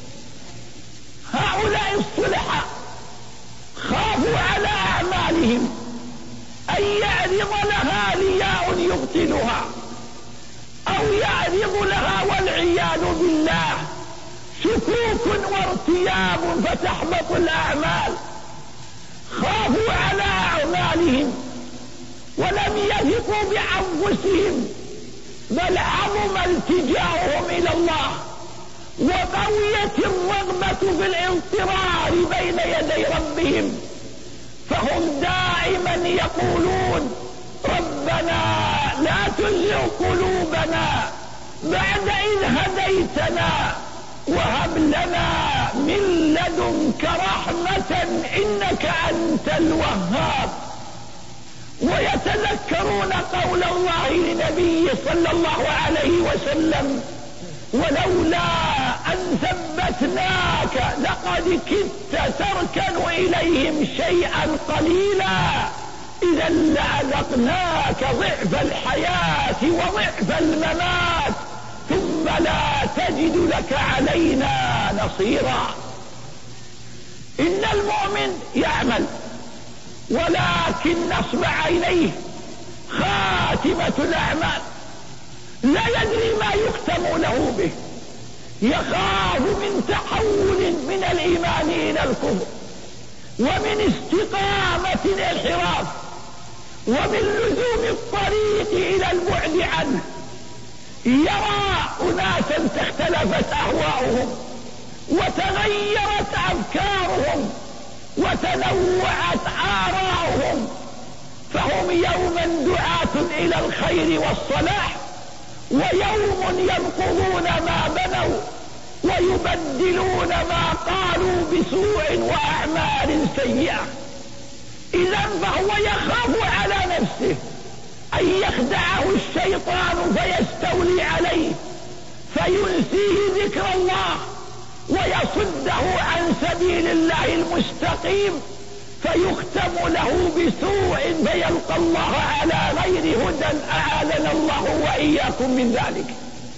هؤلاء الصلحاء خافوا على أعمالهم أن يعرض لها رياء يبطلها، أو يعرض لها والعياذ بالله شكوك وارتياب فتحبط الأعمال. خافوا على أعمالهم ولم يثقوا بأنفسهم، بل عظم التجاؤهم إلى الله، وقويت الرغبة في الاضطرار بين يدي ربهم، فهم دائما يقولون ربنا لا تزغ قلوبنا بعد إذ هديتنا وهب لنا من لدنك رحمة إنك أنت الوهاب. ويتذكرون قول الله لنبيه صلى الله عليه وسلم ولولا أن ثبتناك لقد كدت تركن إليهم شيئا قليلا إذا لأذقناك ضعف الحياة وضعف الممات ثم فلا تجد لك علينا نصيرا. إن المؤمن يعمل ولكن نصب عينيه خاتمة الأعمال، لا يدري ما يختم له به، يخاف من تحول من الإيمان إلى الكفر، ومن استقامة الانحراف، ومن لزوم الطريق إلى البعد عنه. يرى أناسا اختلفت أهواؤهم وتغيرت أفكارهم وتنوعت آراؤهم، فهم يوما دعاة إلى الخير والصلاح، ويوم ينقضون ما بنوا ويبدلون ما قالوا بسوء وأعمال سيئة. إذا فهو يخاف على نفسه أن يخدعه الشيطان فيستولي عليه فينسيه ذكر الله ويصده عن سبيل الله المستقيم، فيختم له بسوء فيلقى الله على غير هدى، أعاذنا الله وإياكم من ذلك.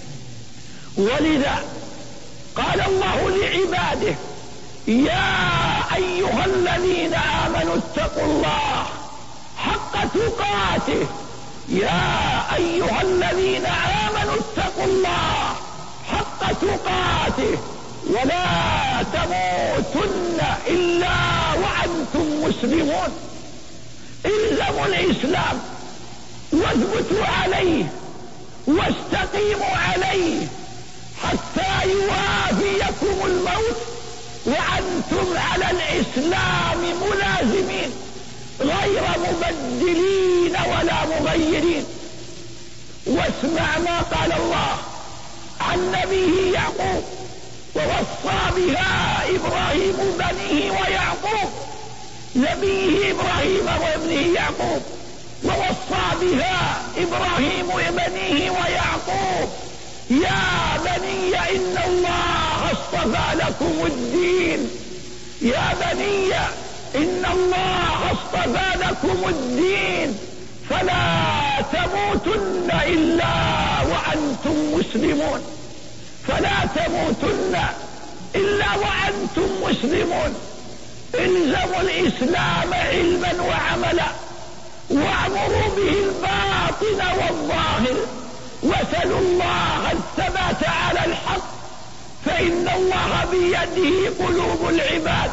ولذا قال الله لعباده: يا أيها الذين آمنوا اتقوا الله حق تقاته. يا أيها الذين آمنوا اتقوا الله حق تقاته ولا تموتن إلا وأنتم مسلمون. الزموا الإسلام واثبتوا عليه واستقيموا عليه حتى يوافيكم الموت وأنتم على الإسلام ملازمين غير مبدلين ولا مغيرين. واسمع ما قال الله عن نبيه يعقوب: ووصى بها إبراهيم بنيه ويعقوب. نبيه إبراهيم وابنه يعقوب، ووصى بها إبراهيم بنيه ويعقوب: يا بني إن الله اصطفى لكم الدين. يا بني إن الله اصطفى لكم الدين فلا تموتن إلا وأنتم مسلمون. فلا تموتن إلا وأنتم مسلمون. الزموا الإسلام علما وعملا، واعمروا به الباطن والظاهر، وسلوا الله الثبات على الحق، فإن الله بيده قلوب العباد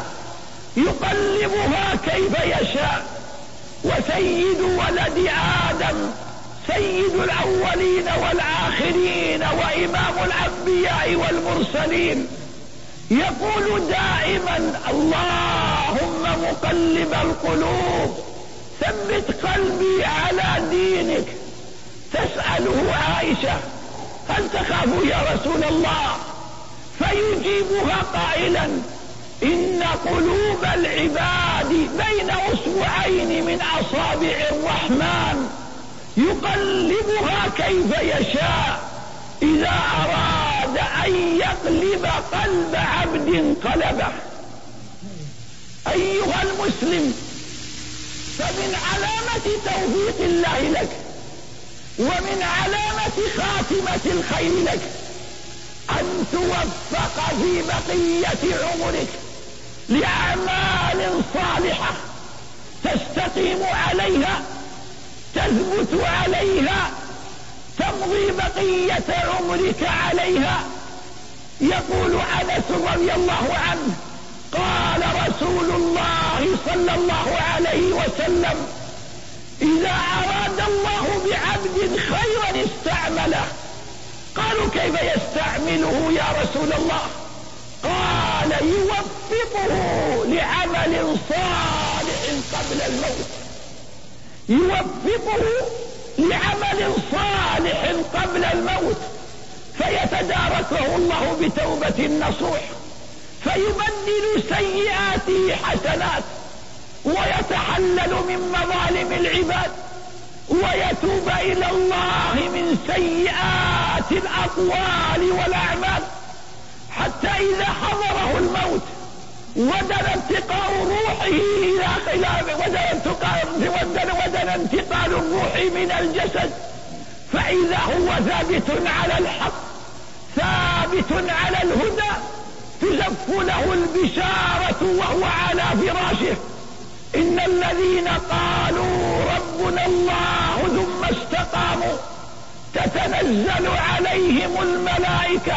يقلبها كيف يشاء. وسيد ولد آدم سيد الأولين والآخرين وإمام الأنبياء والمرسلين يقول دائما: اللهم مقلب القلوب ثبت قلبي على دينك. تسأله عائشة: هل تخاف يا رسول الله؟ فيجيبها قائلا: إن قلوب العباد بين أصبعين من أصابع الرحمن يقلبها كيف يشاء، إذا أراد أن يقلب قلب عبد قلبه. أيها المسلم، فمن علامة توفيق الله لك ومن علامة خاتمة الخير لك أن توفق في بقية عمرك لأعمال صالحة تستقيم عليها، تثبت عليها، تمضي بقية عمرك عليها. يقول أنس رضي الله عنه: قال رسول الله صلى الله عليه وسلم: إذا أراد الله بعبد خيرا استعمله. قالوا: كيف يستعمله يا رسول الله؟ قال: يوفقه لعمل صالح قبل الموت. يوفقه لعمل صالح قبل الموت فيتداركه الله بتوبة نصوح، فيبدل سيئاته حسنات، ويتحلل من مظالم العباد، ويتوب إلى الله من سيئات الأقوال والأعمال، حتى إذا حضره الموت ودن انتقال روحه إلى خلاف ودن انتقال ودن انتقال الروح من الجسد، فإذا هو ثابت على الحق، ثابت على الهدى تزف له البشارة وهو على فراشه. إن الذين قالوا ربنا الله ثم استقاموا تتنزل عليهم الملائكة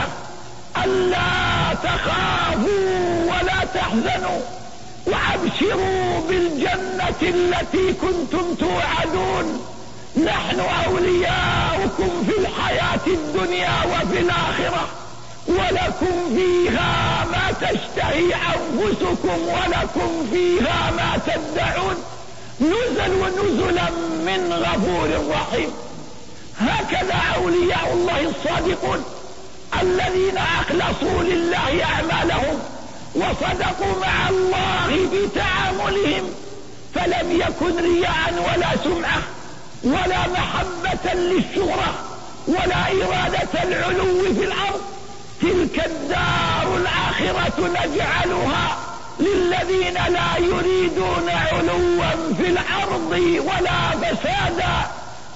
ألا تخافوا ولا تحزنوا وأبشروا بالجنة التي كنتم توعدون نحن أولياؤكم في الحياة الدنيا وفي الآخرة ولكم فيها ما تشتهي أنفسكم ولكم فيها ما تدعون نزل نزلا من غفور رحيم. هكذا أولياء الله الصادقون الذين أخلصوا لله أعمالهم وصدقوا مع الله بتعاملهم، فلم يكن رياء ولا سمعة ولا محبة للشهرة ولا إرادة العلو في الأرض. تلك الدار الآخرة نجعلها للذين لا يريدون علوا في الأرض ولا فسادا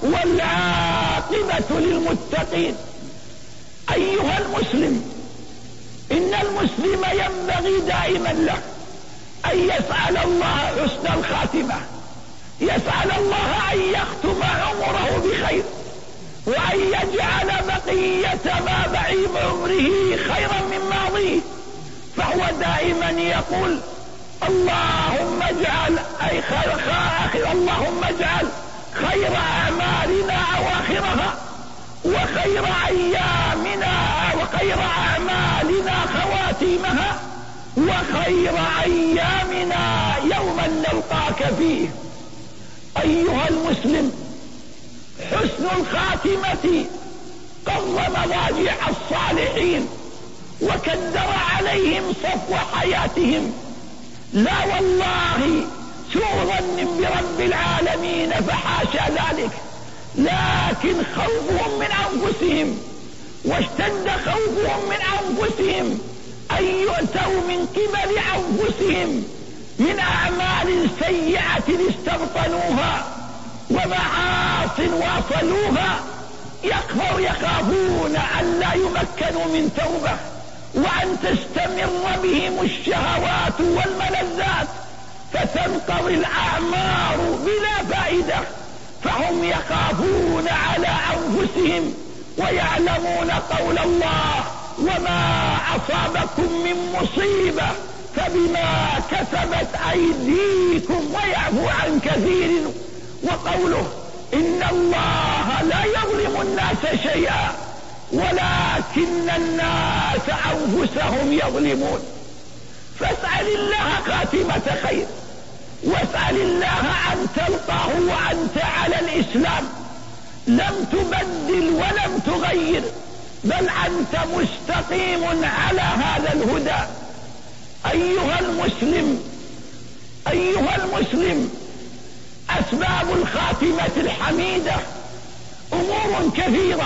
والعاقبة للمتقين. أيها المسلم، إن المسلم ينبغي دائما له أن يسأل الله حسن الخاتمة، يسأل الله أن يختم عمره بخير وأن يجعل بقية ما بقي من عمره خيرا من ماضيه، فهو دائما يقول اللهم اجعل أي خير خير اللهم اجعل خير أعمالنا أواخرها وخير أيامنا وخير أعمالنا خواتيمها وخير أيامنا يوما نلقاك فيه. أيها المسلم، حسن الخاتمة قض مضاجع الصالحين وكدر عليهم صفو حياتهم. لا والله سوء ظن برب العالمين فحاشا ذلك، لكن خوفهم من أنفسهم واشتد خوفهم من أنفسهم أن يؤتوا من قبل أنفسهم من أعمال سيئة استبطنوها ومعاص واصلوها، يكفر يخافون أن لا يمكنوا من توبة وأن تستمر بهم الشهوات والملذات فتنقضي الأعمار بلا فائدة، فهم يخافون على أنفسهم ويعلمون قول الله وما أصابكم من مصيبة فبما كسبت أيديكم ويعفو عن كثير، وقوله إن الله لا يظلم الناس شيئا ولكن الناس أنفسهم يظلمون. فاسأل الله خاتمة خير، واسأل الله أن تلقاه وأنت على الإسلام لم تبدل ولم تغير، بل أنت مستقيم على هذا الهدى. أيها المسلم أيها المسلم أسباب الخاتمة الحميدة أمور كثيرة،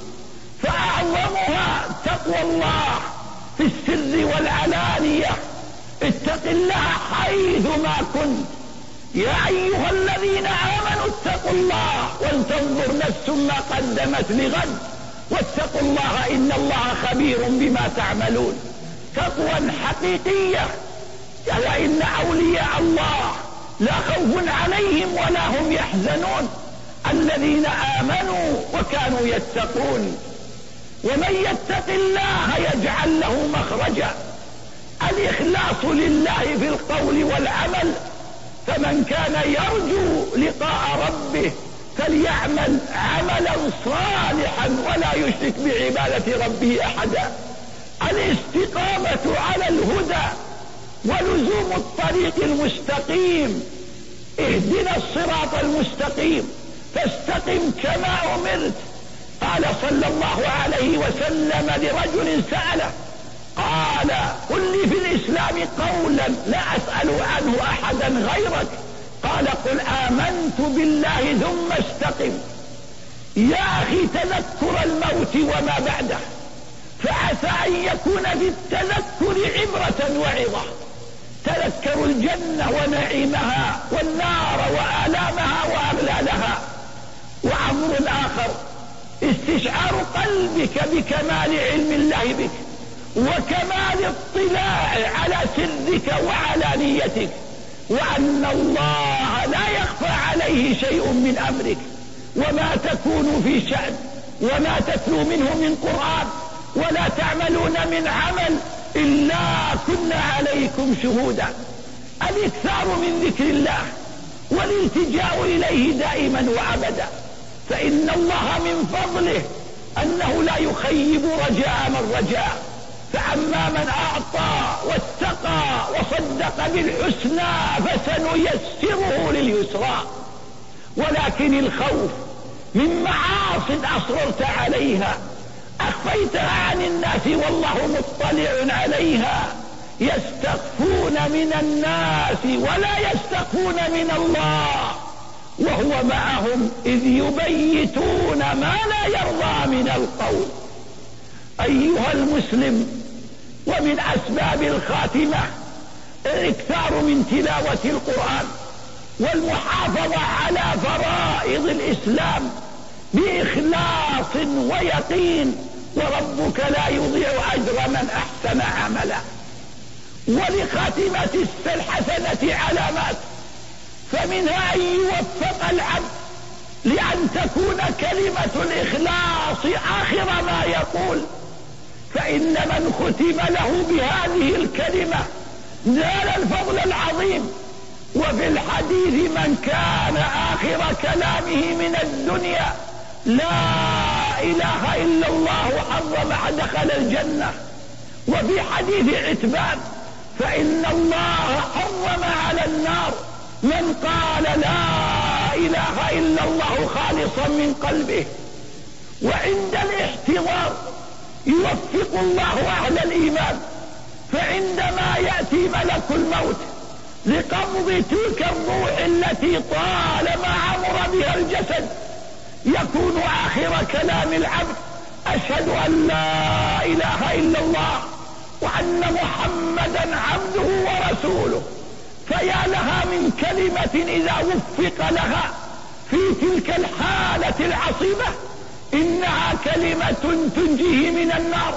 فأعظمها تقوى الله في السر والعلانية. اتق الله حيثما كنت يا أيها الذين آمنوا اتقوا الله ولتنظر نفس ما قدمت لغد واتقوا الله إن الله خبير بما تعملون. تقوى حقيقية، وإن أولياء الله لا خوف عليهم ولا هم يحزنون الذين آمنوا وكانوا يتقون. ومن يتق الله يجعل له مخرجا. الإخلاص لله في القول والعمل، فمن كان يرجو لقاء ربه فليعمل عملا صالحا ولا يشرك بعبادة ربه أحدا. الاستقامة على الهدى ولزوم الطريق المستقيم. اهدنا الصراط المستقيم فاستقم كما أمرت. قال صلى الله عليه وسلم لرجل سأله قال قل لي في الإسلام قولا لا أسأل عنه أحدا غيرك، قال قل آمنت بالله ثم استقم. يا أخي تذكر الموت وما بعده، فعسى أن يكون في التذكر عبرة وعظة. تذكروا الجنة ونعيمها والنار وآلامها وأغلالها. وأمر آخر استشعار قلبك بكمال علم الله بك وكمال اطلاع على سرك وعلانيتك، وأن الله لا يخفى عليه شيء من أمرك، وما تكون في شأن وما تتلو منه من قرآن ولا تعملون من عمل إلا كنا عليكم شهودا. الإكثار من ذكر الله والالتجاء إليه دائما وأبدا، فإن الله من فضله أنه لا يخيب رجاء من رجاء. فأما من أعطى واتقى وصدق بالحسنى فسنيسره لليسرى. ولكن الخوف من معاصٍ أصررت عليها أخفيتها عن الناس والله مطلع عليها، يستخفون من الناس ولا يستخفون من الله وهو معهم إذ يبيتون ما لا يرضى من القول. أيها المسلم، ومن أسباب الخاتمة الاكثار من تلاوة القرآن والمحافظة على فرائض الإسلام بإخلاص ويقين، وربك لا يضيع أجر من أحسن عملا. ولخاتمة الحسنة علامات، فمنها أن يوفق العبد لأن تكون كلمة الإخلاص آخر ما يقول، فإن من ختم له بهذه الكلمة نال الفضل العظيم. وفي الحديث من كان آخر كلامه من الدنيا لا إله إلا الله حرم دخل الجنة. وفي حديث عتبان فإن الله حرم على النار من قال لا إله إلا الله خالصا من قلبه. وعند الاحتضار يوفق الله أهل الإيمان، فعندما يأتي ملك الموت لقبض تلك الروح التي طالما عمر بها الجسد يكون آخر كلام العبد أشهد أن لا إله إلا الله وأن محمدا عبده ورسوله. فيا لها من كلمة إذا وفق لها في تلك الحالة العصيبة، إنها كلمة تنجيه من النار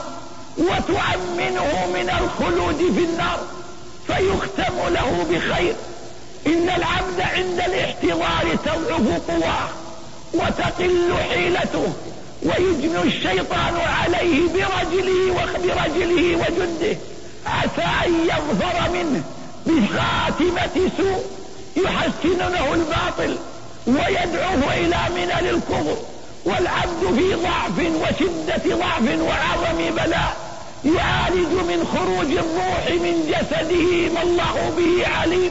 وتؤمنه من الخلود في النار فيختم له بخير. إن العبد عند الاحتضار تضعف قواه وتقل حيلته ويجني الشيطان عليه برجله وبرجله وجنده، عسى أن يظفر منه بخاتمة سوء يحسن له الباطل ويدعوه إلى منل الكفر. والعبد في ضعف وشدة ضعف وعظم بلاء يعالج من خروج الروح من جسده ما الله به عليم،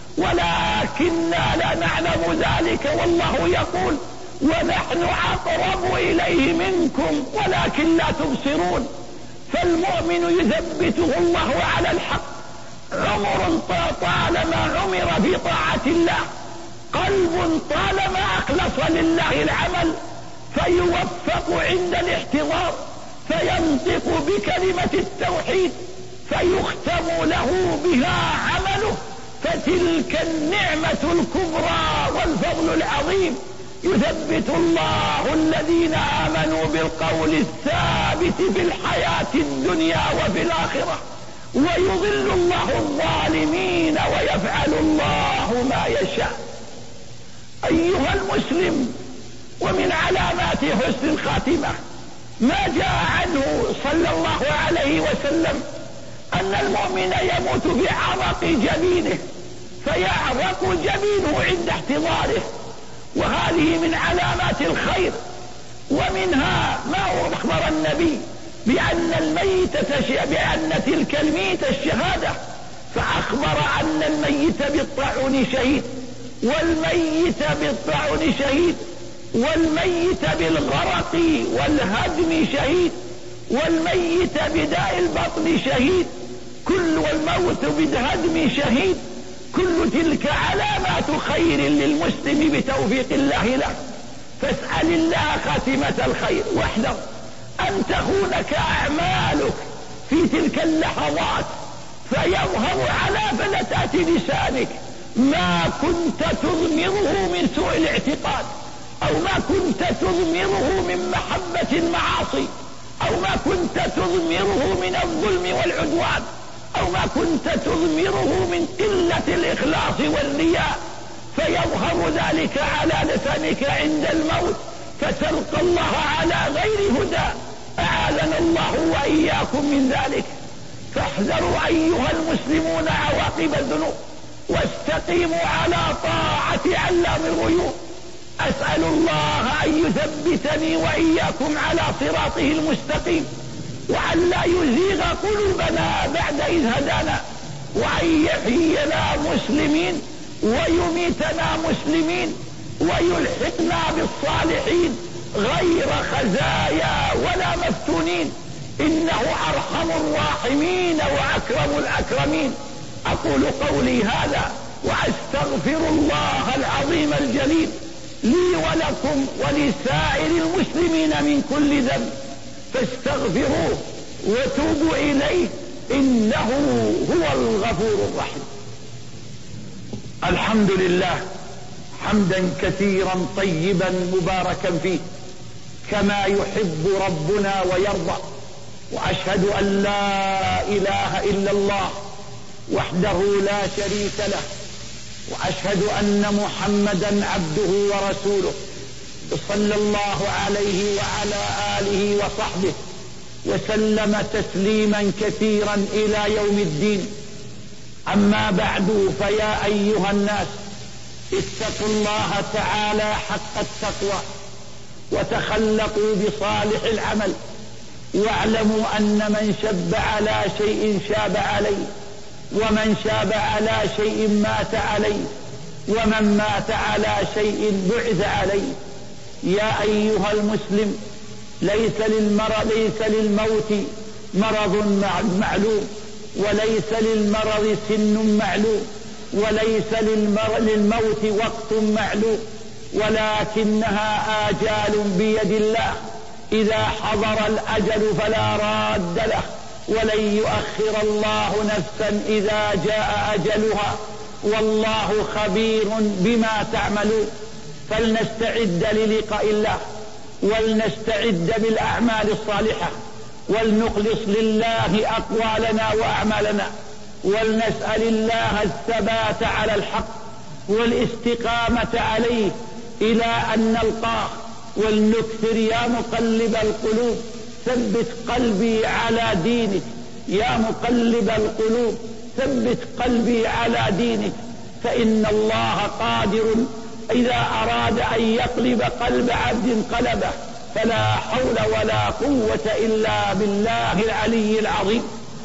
ولكننا لا نعلم ذلك والله يقول ونحن أقرب إليه منكم ولكن لا تبصرون. فالمؤمن يثبته الله على الحق عمر طالما عمر في طاعة الله، قلب طالما أخلص لله العمل فيوفق عند الاحتضار فينطق بكلمة التوحيد فيختم له بها عمله، فتلك النعمة الكبرى والفضل العظيم. يثبت الله الذين آمنوا بالقول الثابت في الحياة الدنيا وفي الآخرة، ويضل الله الظالمين ويفعل الله ما يشاء. أيها المسلم، ومن علامات حسن الخاتمة ما جاء عنه صلى الله عليه وسلم أن المؤمن يموت بعرق جبينه فيعرق جبينه عند احتضاره، وهذه من علامات الخير. ومنها ما أخبر النبي بأن الميتة بأن تلك الميتة الشهادة، فأخبر أن الميت بالطاعون شهيد، والميت بالطاعون شهيد، والميت بالغرق والهدم شهيد، والميت بداء البطن شهيد، كل والموت بالهدم شهيد. كل تلك علامات خير للمسلم بتوفيق الله له. فاسأل الله خاتمة الخير واحذر أن تخونك أعمالك في تلك اللحظات فيظهر على فلتات لسانك ما كنت تضمره من سوء الاعتقاد أو ما كنت تضمره من محبة المعاصي، أو ما كنت تضمره من الظلم والعدوان، أو ما كنت تضمره من قلة الإخلاص والرياء، فيظهر ذلك على لسانك عند الموت فتلقى الله على غير هدى. أعاذنا الله وإياكم من ذلك. فاحذروا أيها المسلمون عواقب الذنوب، واستقيموا على طاعة علام الغيوب. أسأل الله أن يثبتني وإياكم على صراطه المستقيم، وأن لا يزيغ قلوبنا بعد إذ هدانا، وأن يحيينا مسلمين ويميتنا مسلمين ويلحقنا بالصالحين غير خزايا ولا مفتونين، إنه أرحم الراحمين وأكرم الأكرمين. أقول قولي هذا وأستغفر الله العظيم الجليل لي ولكم ولسائر المسلمين من كل ذنب، فاستغفروه وتوبوا إليه إنه هو الغفور الرحيم. الحمد لله حمدا كثيرا طيبا مباركا فيه كما يحب ربنا ويرضى، وأشهد أن لا إله إلا الله وحده لا شريك له، وأشهد أن محمدا عبده ورسوله صلى الله عليه وعلى آله وصحبه وسلم تسليما كثيرا إلى يوم الدين. أما بعد، فيا أيها الناس اتقوا الله تعالى حق التقوى وتخلقوا بصالح العمل، واعلموا أن من شب على شيء شاب عليه، ومن شاب على شيء مات عليه، ومن مات على شيء بعث عليه. يا أيها المسلم، ليس للمرض ليس للموت مرض معلوم، وليس للمرض سن معلوم، وليس للموت وقت معلوم، ولكنها آجال بيد الله، إذا حضر الأجل فلا راد له، ولن يؤخر الله نفسا إذا جاء أجلها، والله خبير بما تعملون. فلنستعد للقاء الله، ولنستعد بالأعمال الصالحة، ولنخلص لله أقوالنا وأعمالنا، ولنسأل الله الثبات على الحق والاستقامة عليه إلى أن نلقاه. ولنكثر يا مقلب القلوب ثبت قلبي على دينك، يا مقلب القلوب ثبت قلبي على دينك، فإن الله قادر إذا أراد أن يقلب قلب عبد قلبه، فلا حول ولا قوة إلا بالله العلي العظيم.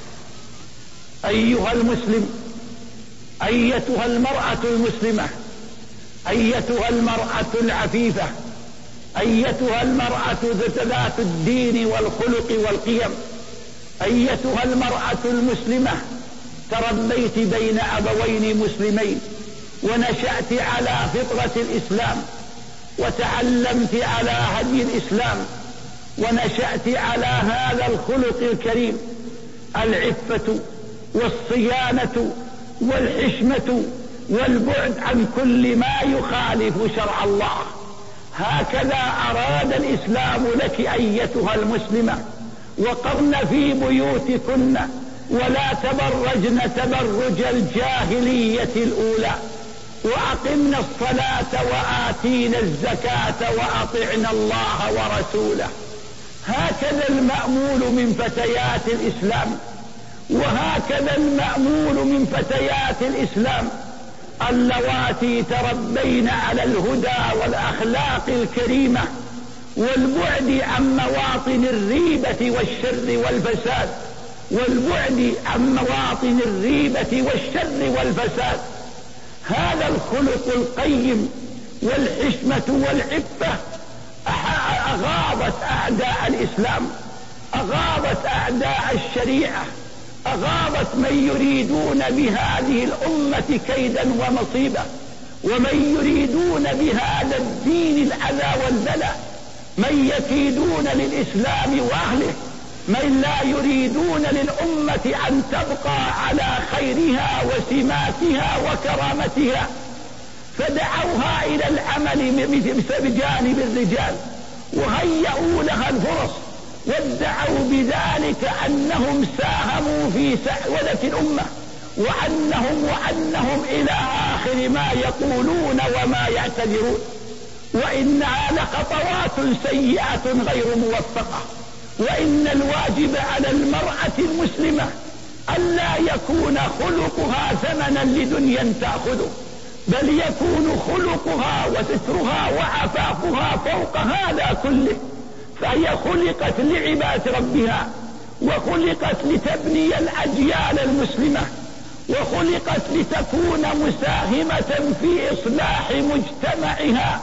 أيها المسلم، أيتها المرأة المسلمة، أيتها المرأة العفيفة، أيتها المرأة ذات الدين والخلق والقيم، أيتها المرأة المسلمة، تربيت بين أبوين مسلمين، ونشأت على فطرة الإسلام، وتعلمت على هدي الإسلام، ونشأت على هذا الخلق الكريم، العفة والصيانة والحشمة والبعد عن كل ما يخالف شرع الله. هكذا أراد الإسلام لك أيتها المسلمة. وقرن في بيوتكن ولا تبرجن تبرج الجاهلية الأولى، وأقمنا الصلاة وآتينا الزكاة وأطعنا الله ورسوله. هكذا المأمول من فتيات الإسلام، وهكذا المأمول من فتيات الإسلام اللواتي تربين على الهدى والأخلاق الكريمة، والبعد عن مواطن الريبة والشر والفساد، والبعد عن مواطن الريبة والشر والفساد. هذا الخلق القيم والحشمة والعفة أغاضت أعداء الإسلام، أغاضت أعداء الشريعة، أغاضت من يريدون بهذه الأمة كيدا ومصيبة، ومن يريدون بهذا الدين الأذى والبلاء، من يكيدون للإسلام وأهله، من لا يريدون للأمة أن تبقى على خيرها وسماتها وكرامتها، فدعوها إلى العمل العمل بجانب الرجال، وهيئوا لها الفرص، وادعوا بذلك أنهم ساهموا في سعودة الأمة، وأنهم وأنهم إلى آخر ما يقولون وما يعتذرون. وإنها لخطوات سيئة غير موفقة. وإن الواجب على المرأة المسلمة ألا يكون خلقها ثمنا لدنيا تأخذه، بل يكون خلقها وسترها وعفافها فوق هذا كله. فهي خلقت لعبادة ربها، وخلقت لتبني الأجيال المسلمة، وخلقت لتكون مساهمة في إصلاح مجتمعها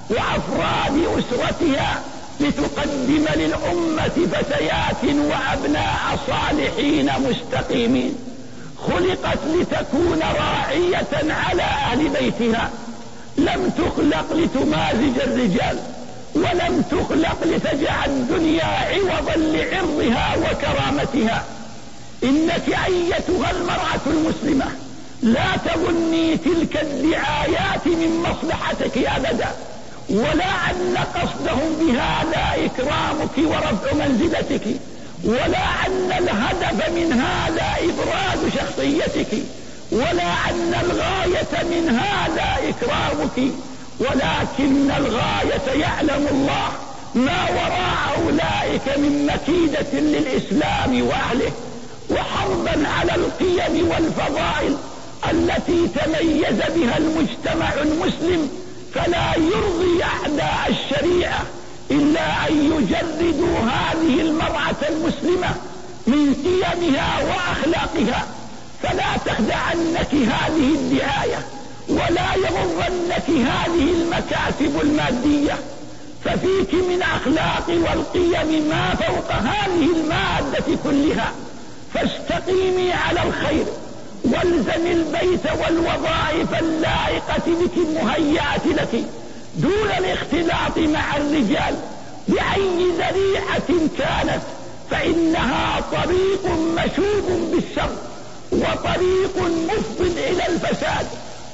وأفراد أسرتها، لتقدم للأمة فتيات وأبناء صالحين مستقيمين. خلقت لتكون راعية على أهل بيتها، لم تخلق لتمازج الرجال، ولم تخلق لتجعل الدنيا عوضا لعرضها وكرامتها. إنك أيتها المرأة المسلمة لا تظني تلك الدعايات من مصلحتك أبدا، ولا أن قصدهم بهذا إكرامك ورفع منزلتك، ولا أن الهدف من هذا إبراز شخصيتك، ولا أن الغاية من هذا إكرامك، ولكن الغاية يعلم الله ما وراء أولئك من مكيدة للإسلام وأهله، وحربا على القيم والفضائل التي تميز بها المجتمع المسلم. فلا يرضي أعداء الشريعة إلا أن يجردوا هذه المرأة المسلمة من قيمها وأخلاقها. فلا تخدعنك هذه الدعاية، ولا يغرنك هذه المكاسب المادية، ففيك من أخلاق والقيم ما فوق هذه المادة كلها. فاستقيمي على الخير، والزم البيت والوظائف اللائقة بك المهيئة لك، دون الاختلاط مع الرجال بأي ذريعة كانت، فإنها طريق مشوب بالشر، وطريق مفض إلى الفساد،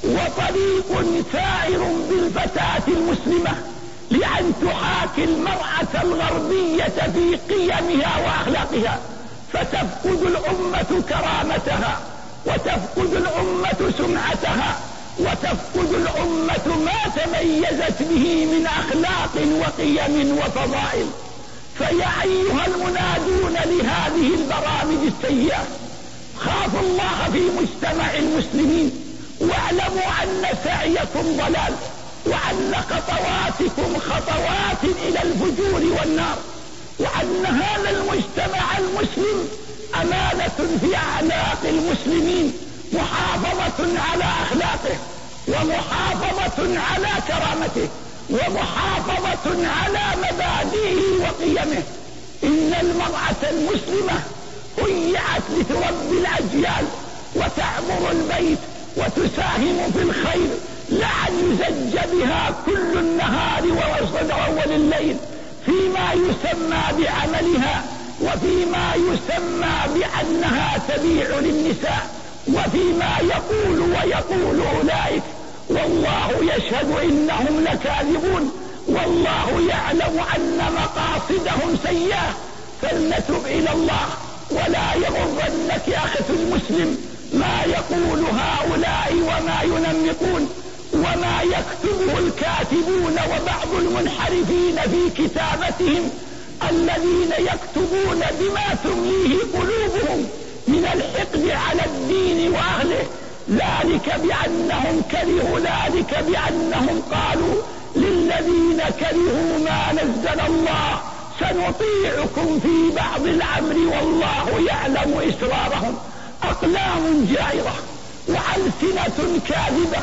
وطريق سائر بالفتاة المسلمة لأن تحاكي المرأة الغربية في قيمها وأخلاقها، فتفقد الأمة كرامتها، وتفقد الأمة سمعتها، وتفقد الأمة ما تميزت به من أخلاق وقيم وفضائل. فيا أيها المنادون لهذه البرامج السيئة، خافوا الله في مجتمع المسلمين، واعلموا أن سعيكم ضلال، وأن خطواتكم خطوات إلى الفجور والنار، وأن هذا المجتمع المسلم أمانة في أعناق المسلمين، محافظة على أخلاقه، ومحافظة على كرامته، ومحافظة على مبادئه وقيمه. إن المرأة المسلمة هيئت لتربي الأجيال، وتعمر البيت، وتساهم في الخير، لأن يزج بها كل النهار ووسط أول الليل فيما يسمى بعملها، وفيما يسمى بأنها تبيع للنساء، وفيما يقول ويقول أولئك، والله يشهد إنهم لكاذبون، والله يعلم أن مقاصدهم سيئة. فلنتب إلى الله، ولا يغرنك أخت المسلم ما يقول هؤلاء وما ينمقون وما يكتبه الكاتبون وبعض المنحرفين في كتابتهم، الذين يكتبون بما تمليه قلوبهم من الحقد على الدين وأهله، ذلك بأنهم كرهوا ذلك بأنهم قالوا للذين كرهوا ما نزل الله سنطيعكم في بعض الأمر والله يعلم إسرارهم. أقلام جائرة، وألسنة كاذبة،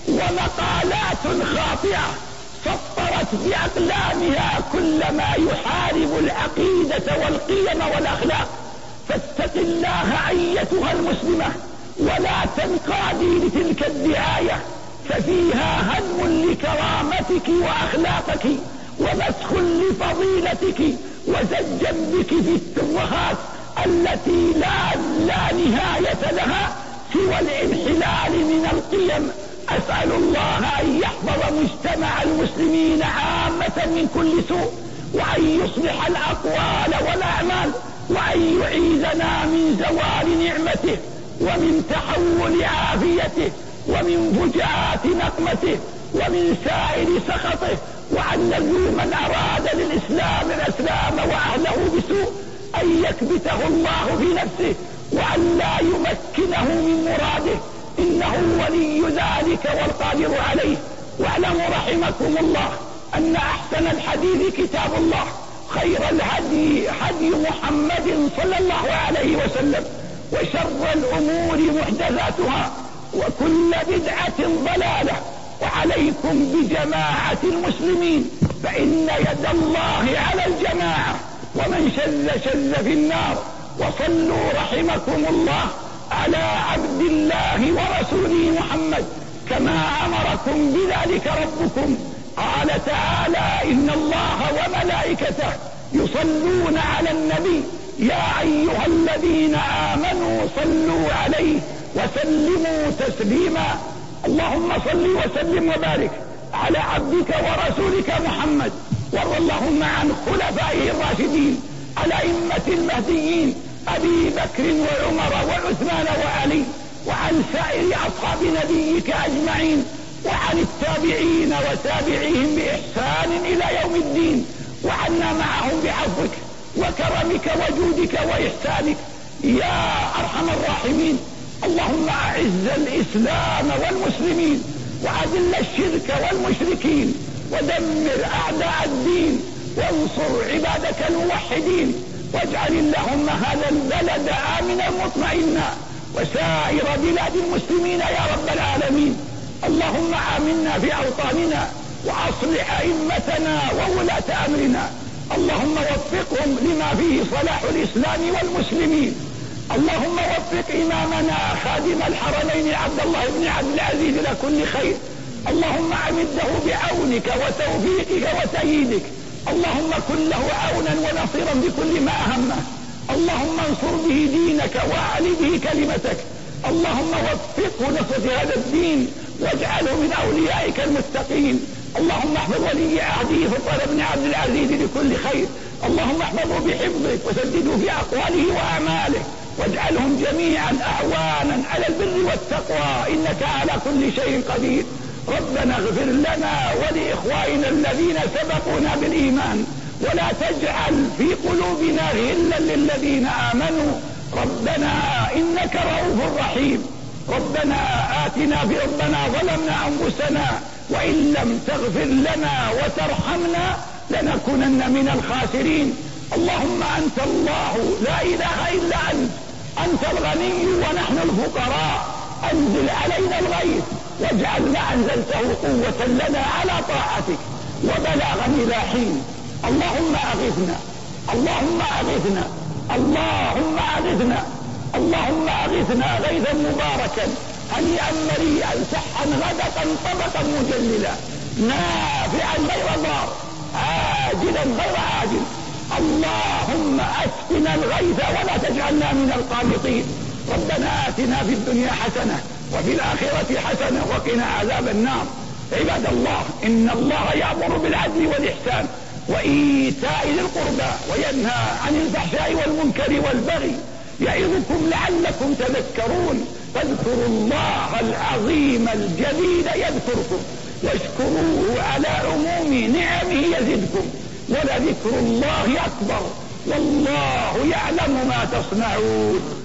ومقالات خاطئة سطرت بأقلامها كل ما يحارب العقيدة والقيم والأخلاق. فاتق الله أيتها المسلمة، ولا تنقادي لتلك الدعاية، ففيها هدم لكرامتك وأخلاقك، ومسخ لفضيلتك، وزجا بك في الترهات التي لا, لا نهاية لها سوى الانحلال من القيم أسأل الله أن يحفظ مجتمع المسلمين عامة من كل سوء، وأن يصلح الأقوال والأعمال، وأن يعيذنا من زوال نعمته ومن تحول عافيته ومن فجاءات نقمته ومن سائر سخطه، وأن يزول من أراد للإسلام الإسلام وأهله بسوء أن يكبته الله في نفسه وأن لا يمكنه من مراده، إنه ولي ذلك والقادر عليه. واعلموا رحمكم الله أن أحسن الحديث كتاب الله، خير الهدي هدي محمد صلى الله عليه وسلم، وشر الأمور محدثاتها، وكل بدعة ضلالة. وعليكم بجماعة المسلمين، فإن يد الله على الجماعة، ومن شذ شذ في النار. وصلوا رحمكم الله على عبد الله ورسوله محمد كما أمركم بذلك ربكم. قال تعالى: إن الله وملائكته يصلون على النبي يا أيها الذين آمنوا صلوا عليه وسلموا تسليما. اللهم صل وسلم وبارك على عبدك ورسولك محمد، وارض اللهم عن خلفائه الراشدين الأئمة المهديين أبي بكر وعمر وعثمان وعلي، وعن سائر أصحاب نبيك أجمعين، وعن التابعين وتابعيهم بإحسان إلى يوم الدين، وعنا معهم بعفوك وكرمك وجودك وإحسانك يا أرحم الراحمين. اللهم أعز الإسلام والمسلمين، وأذل الشرك والمشركين، ودمر أعداء الدين، وانصر عبادك الموحدين، واجعل اللهم هذا البلد آمنا مطمئنا، وسائر بلاد المسلمين يا رب العالمين. اللهم آمنا في أوطاننا، وأصلح أئمتنا وولاة أمرنا، اللهم وفقهم لما فيه صلاح الإسلام والمسلمين. اللهم وفق إمامنا خادم الحرمين عبد الله بن عبد العزيز لكل خير، اللهم أمده بعونك وتوفيقك وتأييدك، اللهم كن له عونا ونصيرا بكل ما أهمه، اللهم انصر به دينك وأعل به كلمتك، اللهم وفقه نصرة هذا الدين واجعله من أوليائك المتقين. اللهم احفظ ولي عهده سلطان بن عبد العزيز لكل خير، اللهم احفظه بحفظك وسدده في أقواله وأعماله، واجعلهم جميعا أعوانا على البر والتقوى، إنك على كل شيء قدير. ربنا اغفر لنا ولإخواننا الذين سبقونا بالإيمان، ولا تجعل في قلوبنا غلا للذين آمنوا، ربنا إنك رؤوف رحيم. ربنا آتنا في ربنا ظلمنا أنفسنا، وإن لم تغفر لنا وترحمنا لنكونن من الخاسرين. اللهم أنت الله لا إله إلا أنت، أنت الغني ونحن الفقراء، أنزل علينا الغيث واجعل ما أنزلته قوة لنا على طاعتك وبلاغا إلى حين. اللهم أغثنا، اللهم أغثنا، اللهم أغثنا، اللهم أغثنا غيثا مباركا هنيئا مريئا سحا غدقا طبقا مجللا نافعا غير ضار عاجلا غير عاجل. اللهم أسقنا الغيث ولا تجعلنا من القانطين. ربنا آتنا في الدنيا حسنة وفي الآخرة حسنة وقنا عذاب النار. عباد الله، إن الله يأمر بالعدل والإحسان وإيتاء ذي القربى وينهى عن الفحشاء والمنكر والبغي، يعظكم لعلكم تذكرون. فاذكروا الله العظيم الجليل يذكركم، واشكروه على عموم نعمه يزدكم، ولذكر الله أكبر، والله يعلم ما تصنعون.